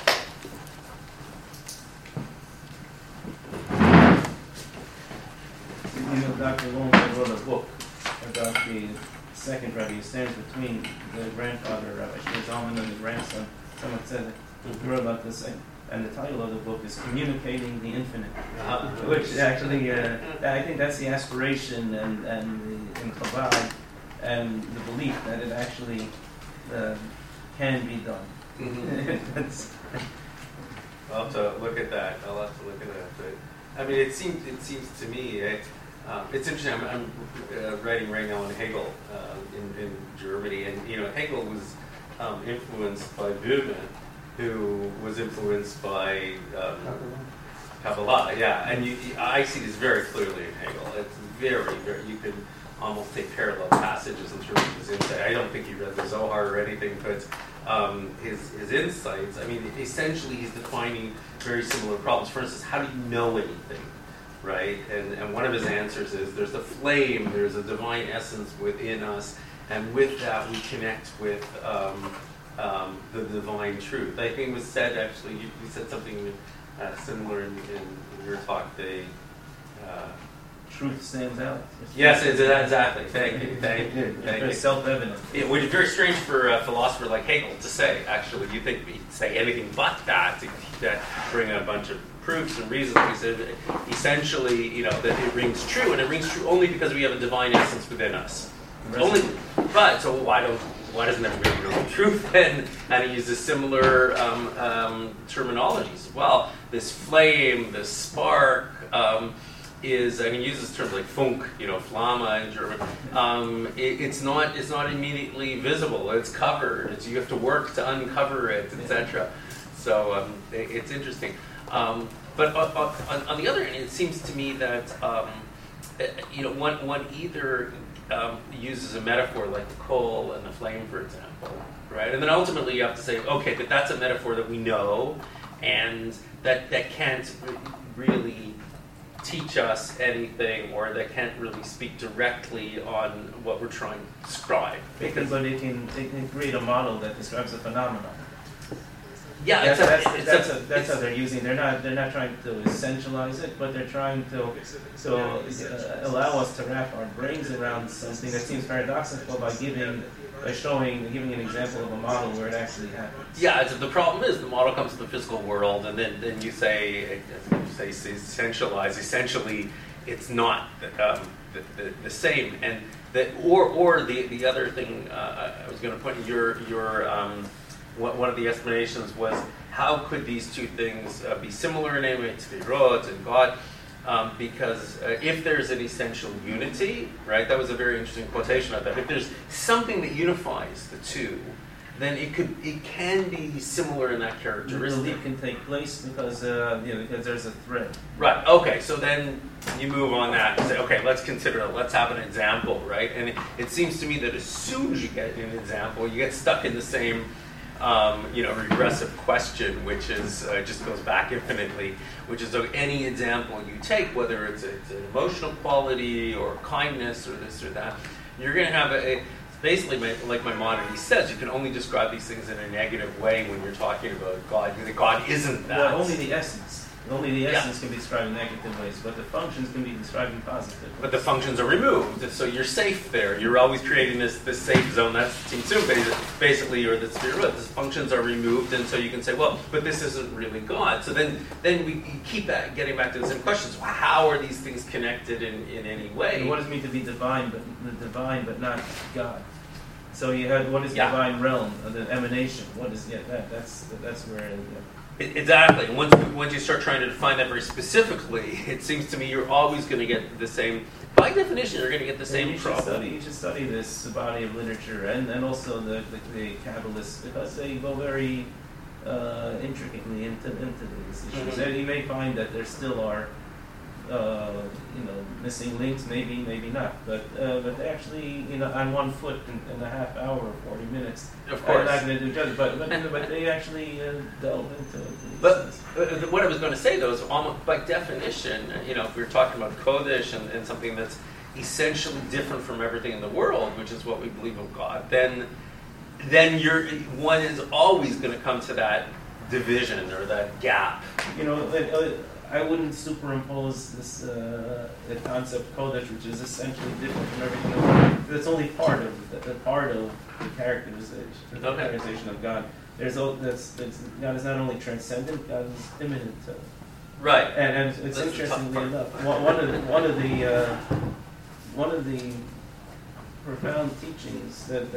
Dr. Lowenthal wrote a book about the second Rebbe who stands between the grandfather, Rabbi Shlomo Zalman, and the grandson, Tzemach Tzedek. He wrote about this, and the title of the book is Communicating the Infinite, which actually, I think that's the aspiration in Chabad, and the belief that it actually can be done. Mm-hmm. I'll have to look at that. But I mean, it seems to me it's interesting. I'm writing right now on Hegel in Germany, and Hegel was influenced by Böhme, who was influenced by Kabbalah. Yeah, and I see this very clearly in Hegel. It's very, very. You can almost take parallel passages in terms of his insight. I don't think he read the Zohar or anything, but his insights. I mean, essentially, he's defining very similar problems. For instance, how do you know anything? Right, and one of his answers is there's a flame, there's a divine essence within us, and with that we connect with the divine truth. I think it was said, actually, you said something similar in your talk. Truth stands out. Yes, exactly. Thank you. It's self-evident. Yeah, which is very strange for a philosopher like Hegel to say. Actually, you think he'd say anything but that to bring a bunch of proofs and reasons. He said essentially, that it rings true, and it rings true only because we have a divine essence within us. So why doesn't everybody know the truth then? And he uses similar terminologies as well. This flame, this spark. He uses terms like Funk, Flamme in German. It's not immediately visible. It's covered. You have to work to uncover it, etc. So it's interesting. But on the other hand, it seems to me that one either uses a metaphor like the coal and the flame, for example, right? And then ultimately you have to say, okay, but that's a metaphor that we know, and that can't really teach us anything, or that can't really speak directly on what we're trying to describe. But they can create a model that describes a phenomenon. Yeah, that's how they're using. They're not trying to essentialize it, but they're trying to allow us to wrap our brains around something that seems paradoxical by giving an example of a model where it actually happens. Yeah, the problem is the model comes to the physical world, and then you say essentialize. Essentially, it's not the same. And the other thing I was going to put in your one of the explanations was, how could these two things be similar in any way, Tzvirot and God? Because if there's an essential unity, right, that was a very interesting quotation of that. If there's something that unifies the two, then it can be similar in that characteristic. The leap can take place because there's a thread. Right. Okay. So then you move on that and say, okay, let's consider it. Let's have an example, right? And it seems to me that as soon as you get an example, you get stuck in the same regressive question, which is just goes back infinitely, which is any example you take, whether it's an emotional quality or kindness or this or that, you're going to have basically, like Maimonides says, you can only describe these things in a negative way when you're talking about God. God isn't that. Well, only the essence. Only the essence can be described in negative ways, but the functions can be described in positive ways. But the functions are removed, so you're safe there. You're always creating this safe zone. That's Tzimtzum, basically, or the Tzvirut. The functions are removed, and so you can say, well, but this isn't really God. So then we keep getting back to the same questions. How are these things connected in any way? And what does it mean to be divine, but not God? So you had what is the divine realm, the emanation? What is that's where. Exactly. Once you start trying to define that very specifically, it seems to me you're always going to get the same. By definition, you're going to get the same problem. You should study this body of literature and also the Kabbalists, because they go very intricately into these issues. Mm-hmm. And you may find that there still are missing links, maybe not, but they actually, on 1 foot in a half hour or 40 minutes, of course, not going to do each other, but they actually delve into these But things. what I was going to say, though, is almost by definition, if we were talking about Kodesh and something that's essentially different from everything in the world, which is what we believe of God, then one is always going to come to that division or that gap. I wouldn't superimpose this the concept Kodesh, which is essentially different from everything else. That's only part of the characterization of God. God is not only transcendent; God is immanent. Right. And it's interestingly enough, one of the profound teachings that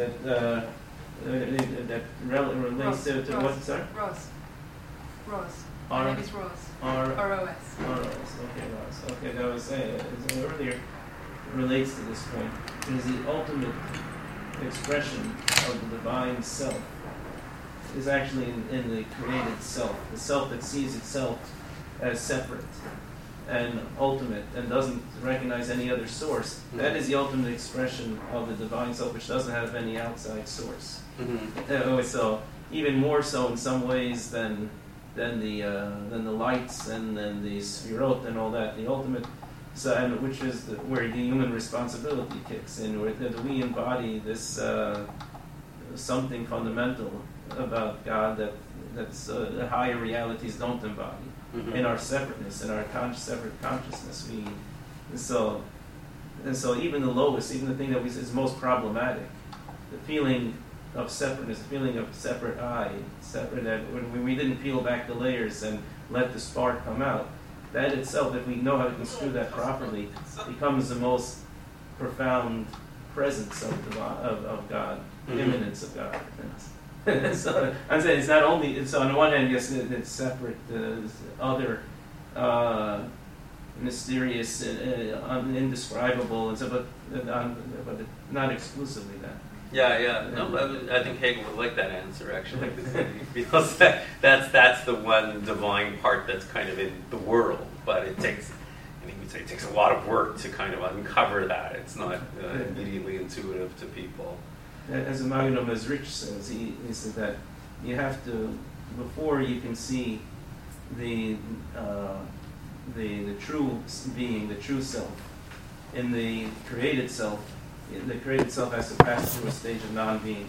relates to what? Sorry. Ross. My name is Ross. R-O-S. Okay, Ross. Okay, that was earlier. Relates to this point. It is the ultimate expression of the divine self. Is actually in the created self, the self that sees itself as separate and ultimate and doesn't recognize any other source. Mm-hmm. That is the ultimate expression of the divine self, which doesn't have any outside source. Mm-hmm. So even more so in some ways than the lights and then the Sphirot and all that. The ultimate, which is where the human responsibility kicks in, where we embody this something fundamental about God that's the higher realities don't embody. Mm-hmm. In our separateness, in our separate consciousness, so even the lowest, even the thing that is most problematic, the feeling of separateness, the feeling of separate I, that when we didn't peel back the layers and let the spark come out, that itself, if we know how to construe that properly, becomes the most profound presence of God, mm-hmm. immanence of God. So I'm saying it's not only. So on the one hand, yes, it's separate, other, mysterious, indescribable, and so, but not exclusively that. Yeah. No, I think Hegel would like that answer actually, because that's the one divine part that's kind of in the world, but it takes. And he would say it takes a lot of work to kind of uncover that. It's not immediately intuitive to people. As Magen Mezrich says, he said that you have to, before you can see the true being, the true self, in the created self has to pass through a stage of non-being.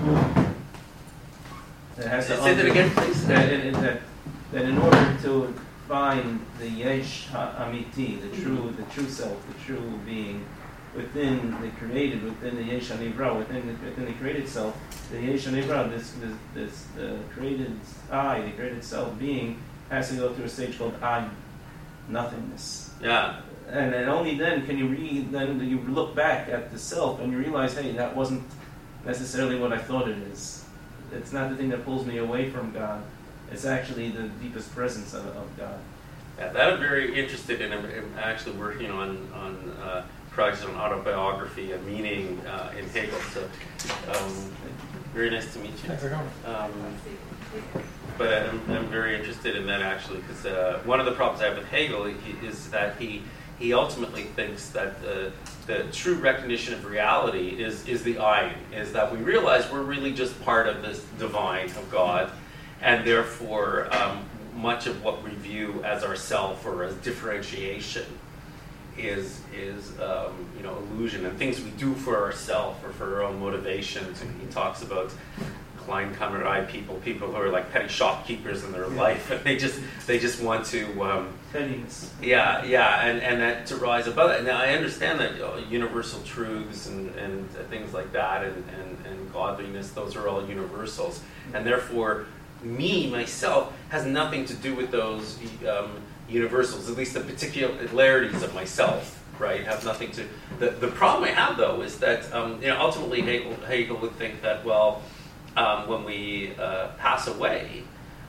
It has to say that again, please. That in order to find the Yesh Ha'amiti, the true self, the true being, within the created, within the Yesh HaNivra, within the created self, the Yesh HaNivra, this created I, the created self being, has to go through a stage called I, nothingness. Yeah. And then only then can you you look back at the self and you realize, hey, that wasn't necessarily what I thought it is. It's not the thing that pulls me away from God. It's actually the deepest presence of God. Yeah, that I'm very interested in. I'm actually working on projects on autobiography and meaning in Hegel. So, very nice to meet you. Thanks for coming. But I'm very interested in that actually, because one of the problems I have with Hegel is that he ultimately thinks that the true recognition of reality is the ayin, is that we realize we're really just part of this divine of God, and therefore much of what we view as ourself or as differentiation is illusion, and things we do for ourselves or for our own motivations. And he talks about Kleinkammerai people who are like petty shopkeepers in their life, and they just want to pettiness. And that to rise above it. Now I understand that universal truths and things like that and godliness, those are all universals, and therefore myself has nothing to do with those universals, at least the particularities of myself, right, have nothing to... The problem I have, though, is that ultimately Hegel would think that, when we pass away,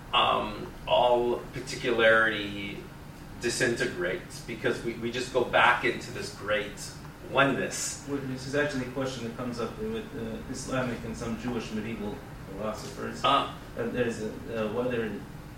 all particularity disintegrates because we just go back into this great oneness. This is actually a question that comes up with Islamic and some Jewish medieval philosophers. There's whether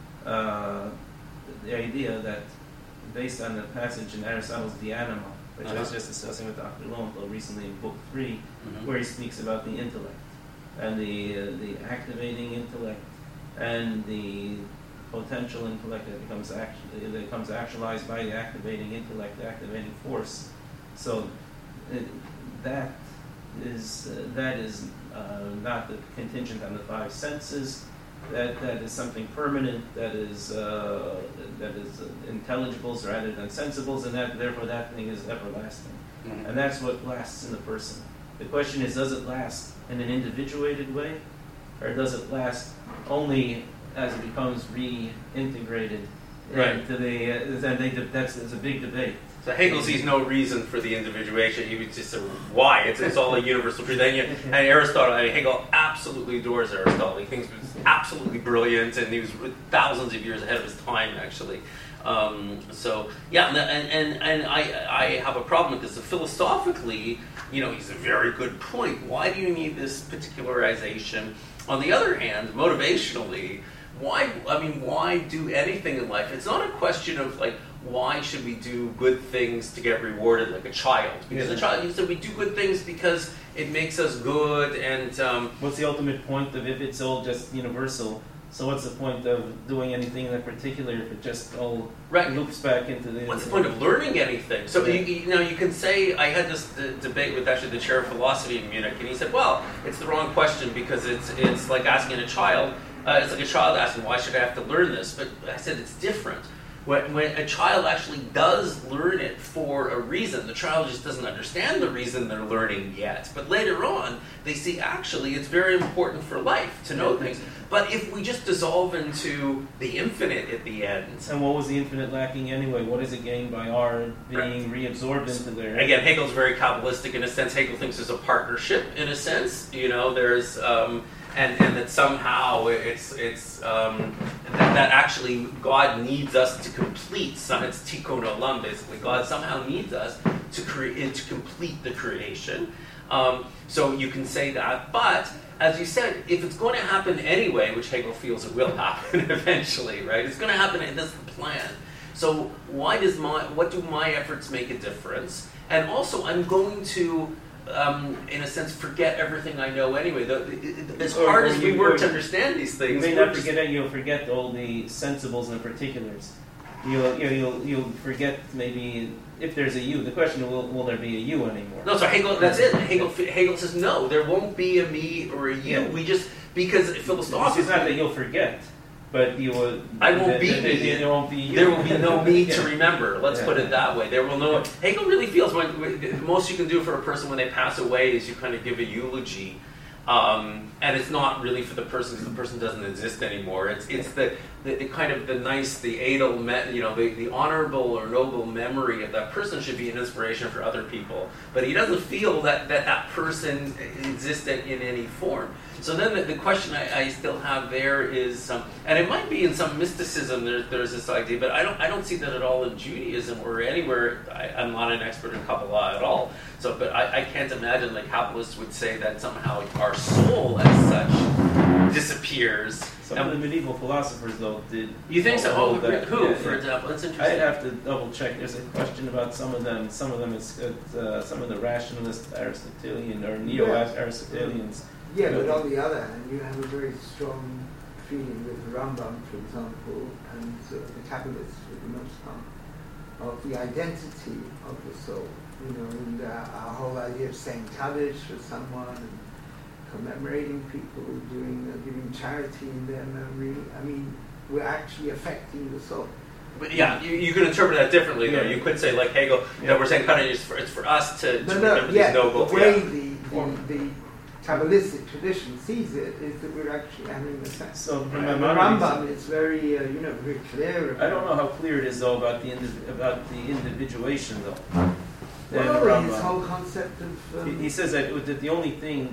the idea that, based on the passage in Aristotle's De Anima, which I was just discussing with Dr. Lowenthal recently in Book 3, where he speaks about the intellect, and the activating intellect, and the potential intellect that becomes actualized by the activating intellect, the activating force. So that is not contingent on the five senses. That is something permanent. That is intelligibles rather than sensibles, and therefore that thing is everlasting. And that's what lasts in the person. The question is, does it last in an individuated way, or does it last only as it becomes reintegrated into the? That's a big debate. So Hegel sees no reason for the individuation. He would just say, why? It's all a universal truth. And Aristotle, Hegel absolutely adores Aristotle. He thinks he was absolutely brilliant, and he was thousands of years ahead of his time, actually. And I have a problem with this. So philosophically, he's a very good point. Why do you need this particularization? On the other hand, motivationally, why do anything in life? It's not a question of why should we do good things to get rewarded like a child? Because a child, you said we do good things because it makes us good, and what's the ultimate point of if it's all just universal? So what's the point of doing anything in particular if it just all loops back into the... What's the point of learning anything? So you can say, I had this debate with actually the chair of philosophy in Munich, and he said, well, it's the wrong question because it's like asking a child, it's like a child asking, why should I have to learn this? But I said it's different. When a child actually does learn it for a reason, the child just doesn't understand the reason they're learning yet. But later on, they see actually it's very important for life to know things. But if we just dissolve into the infinite at the end... And what was the infinite lacking anyway? What is it gained by our being reabsorbed into there? Again, Hegel's very Kabbalistic in a sense. Hegel thinks there's a partnership in a sense. There's... And that somehow that actually God needs us to complete. It's tikkun olam, basically. God somehow needs us to complete the creation. So you can say that, but as you said, if it's going to happen anyway, which Hegel feels it will happen eventually, right? It's going to happen, and that's the plan. So what do my efforts make a difference? And also, I'm going to in a sense, forget everything I know anyway. As hard as we work to understand these things, you may not forget it. You'll forget all the sensibles and the particulars. You'll forget maybe if there's a you. The question will there be a you anymore? No, so Hegel. That's it. Hegel says no. There won't be a me or a you. Yeah. We just because philosophically, it's not that you'll forget. But you will. I won't be me. There won't be you. There will be no me to remember. Let's put it that way. There will no. Hegel really feels when the most you can do for a person when they pass away is you kind of give a eulogy, and it's not really for the person because the person doesn't exist anymore. It's the kind of the nice, the edel, the honorable or noble memory of that person should be an inspiration for other people. But he doesn't feel that person existed in any form. So then the question I still have there is, and it might be in some mysticism there's this idea, but I don't see that at all in Judaism or anywhere. I'm not an expert in Kabbalah at all. So, but I can't imagine like Kabbalists would say that somehow our soul as such disappears. Some of the medieval philosophers though did. You think so? Oh, who, for yeah. example? That's interesting. I'd have to double check. There's a question about some of them. Some of them is some of the rationalist Aristotelian or neo-Aristotelians. Yeah, but on the other hand, you have a very strong feeling with the Rambam, for example, and the Kabbalists for the most part, of the identity of the soul. And our whole idea of saying Kaddish for someone and commemorating people, giving charity in their memory. I mean, we're actually affecting the soul. But yeah, you could interpret that differently, though. You could say, like Hegel, that we're saying Kaddish it's for us to remember these noble. The way the Kabbalistic tradition sees it is that we're actually having the sex. So the Rambam is very, very clear. I don't know how clear it is though about the individuation though. Well, his whole concept of he says that the only thing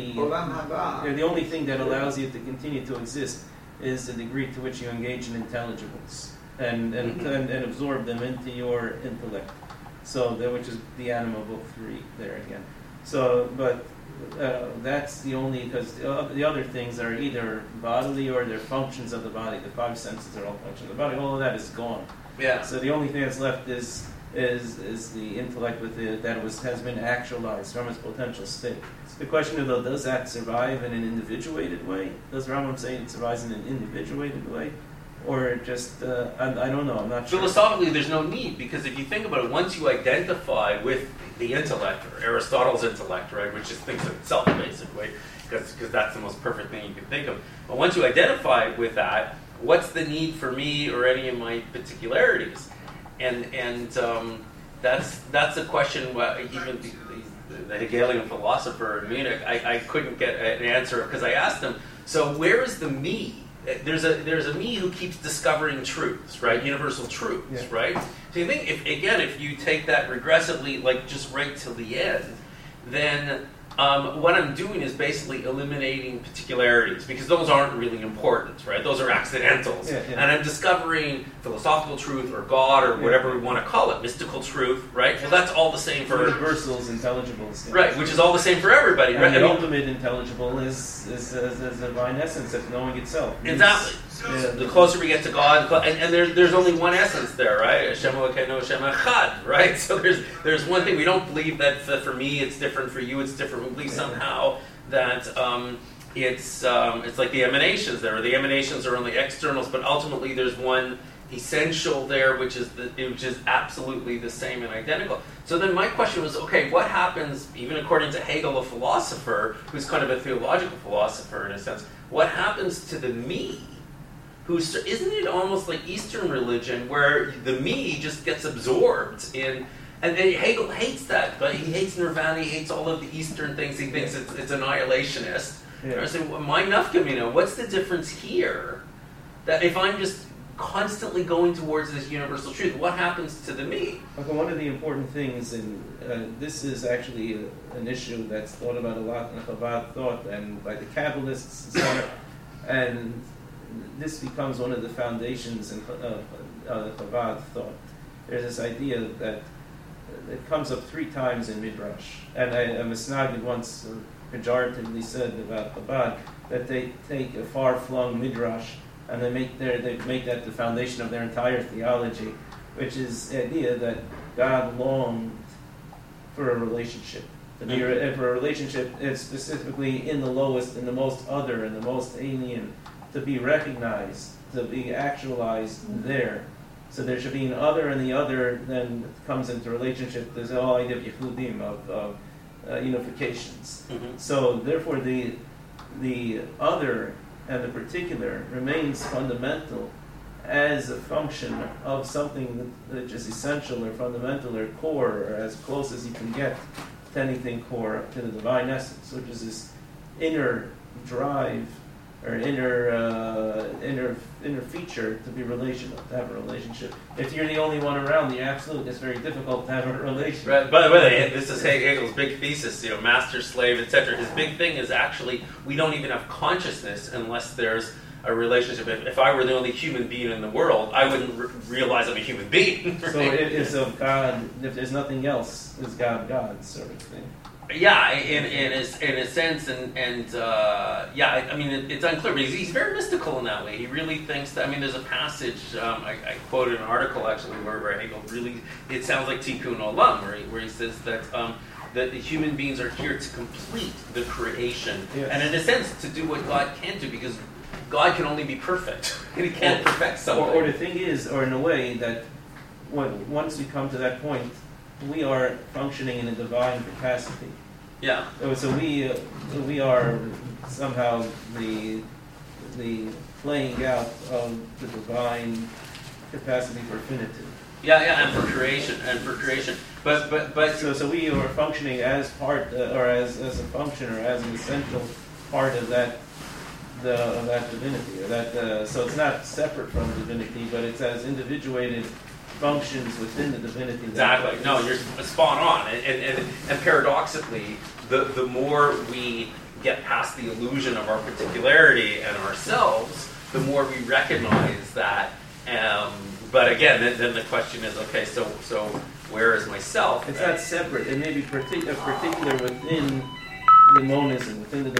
that allows you to continue to exist is the degree to which you engage in intelligibles and absorb them into your intellect. So which is the Anima Book 3 there again. So, but. That's the only, because the other things are either bodily or they're functions of the body. The five senses are all functions of the body. All of that is gone. Yeah. So the only thing that's left is the intellect has been actualized from its potential state. So the question is though, does that survive in an individuated way? Does Rambam say it survives in an individuated way? Or just, I don't know, I'm not sure. Philosophically, there's no need, because if you think about it, once you identify with the intellect, or Aristotle's intellect, right, which just thinks of itself basically, because that's the most perfect thing you can think of. But once you identify with that, what's the need for me or any of my particularities? And that's a question. Even the Hegelian philosopher in Munich, I couldn't get an answer because I asked him. So where is the me? There's a me who keeps discovering truths, right? Universal truths, right? So you think if you take that regressively, like just right till the end, then what I'm doing is basically eliminating particularities because those aren't really important, right? Those are accidentals. And I'm discovering philosophical truth or God or whatever we want to call it, mystical truth, right? Well, that's all the same for universals, intelligibles, right? Which is all the same for everybody, and right? The ultimate intelligible is a divine essence that's knowing itself. Exactly. The closer we get to God, and there's only one essence there, right? Hashem Elokeinu Hashem Echad, right? So there's one thing. We don't believe that for me it's different, for you it's different. We believe somehow that it's like the emanations there, or the emanations are only externals, but ultimately there's one essential there, which is absolutely the same and identical. So then my question was, okay, what happens, even according to Hegel, a philosopher, who's kind of a theological philosopher in a sense, what happens to the me? Isn't it almost like Eastern religion, where the me just gets absorbed in, and Hegel hates that, but he hates Nirvana, he hates all of the Eastern things, he thinks it's annihilationist. I say, well, my nafkamina, what's the difference here? That if I'm just constantly going towards this universal truth, what happens to the me? Okay, one of the important things, and this is actually an issue that's thought about a lot in Chabad thought and by the Kabbalists and so on, and this becomes one of the foundations in Chabad thought. There's this idea that it comes up 3 times in Midrash, and a Misnagid once pejoratively said about Chabad that they take a far-flung Midrash and they make that the foundation of their entire theology, which is the idea that God longed for a relationship. To be and for a relationship, it's specifically in the lowest, in the most other, in the most alien, to be recognized, to be actualized there. So there should be an other, and the other then comes into relationship. There's all idea of yichudim, of unifications. Mm-hmm. So therefore, the other and the particular remains fundamental as a function of something that is essential or fundamental or core, or as close as you can get to anything core, to the divine essence, which is this inner drive or inner feature to be relational, to have a relationship. If you're the only one around the absolute, it's very difficult to have a relationship. Right. By the way, this is Hegel's big thesis, master, slave, etc. His big thing is actually we don't even have consciousness unless there's a relationship. If I were the only human being in the world, I wouldn't realize I'm a human being. Right? So it is of God. If there's nothing else, is God sort of thing. Yeah, in a sense, I mean, it's unclear, but he's very mystical in that way. He really thinks that, I mean, there's a passage, I quoted an article, actually, where Hegel really, it sounds like Tikkun Olam, where he says that the human beings are here to complete the creation, yes. And in a sense, to do what God can't do, because God can only be perfect, and he can't perfect something. Or the thing is, or in a way, that once we come to that point, we are functioning in a divine capacity. Yeah. So we are somehow the playing out of the divine capacity for finitude. Yeah, and for creation, but so we are functioning as part, or as a function, or as an essential part of that divinity, or that. So it's not separate from divinity, but it's as individuated functions within the divinity. Exactly. No, you're spot on. And paradoxically, the more we get past the illusion of our particularity and ourselves, the more we recognize that. But again, then the question is, okay, so where is myself? It's not separate. It may be particular within the monism, within the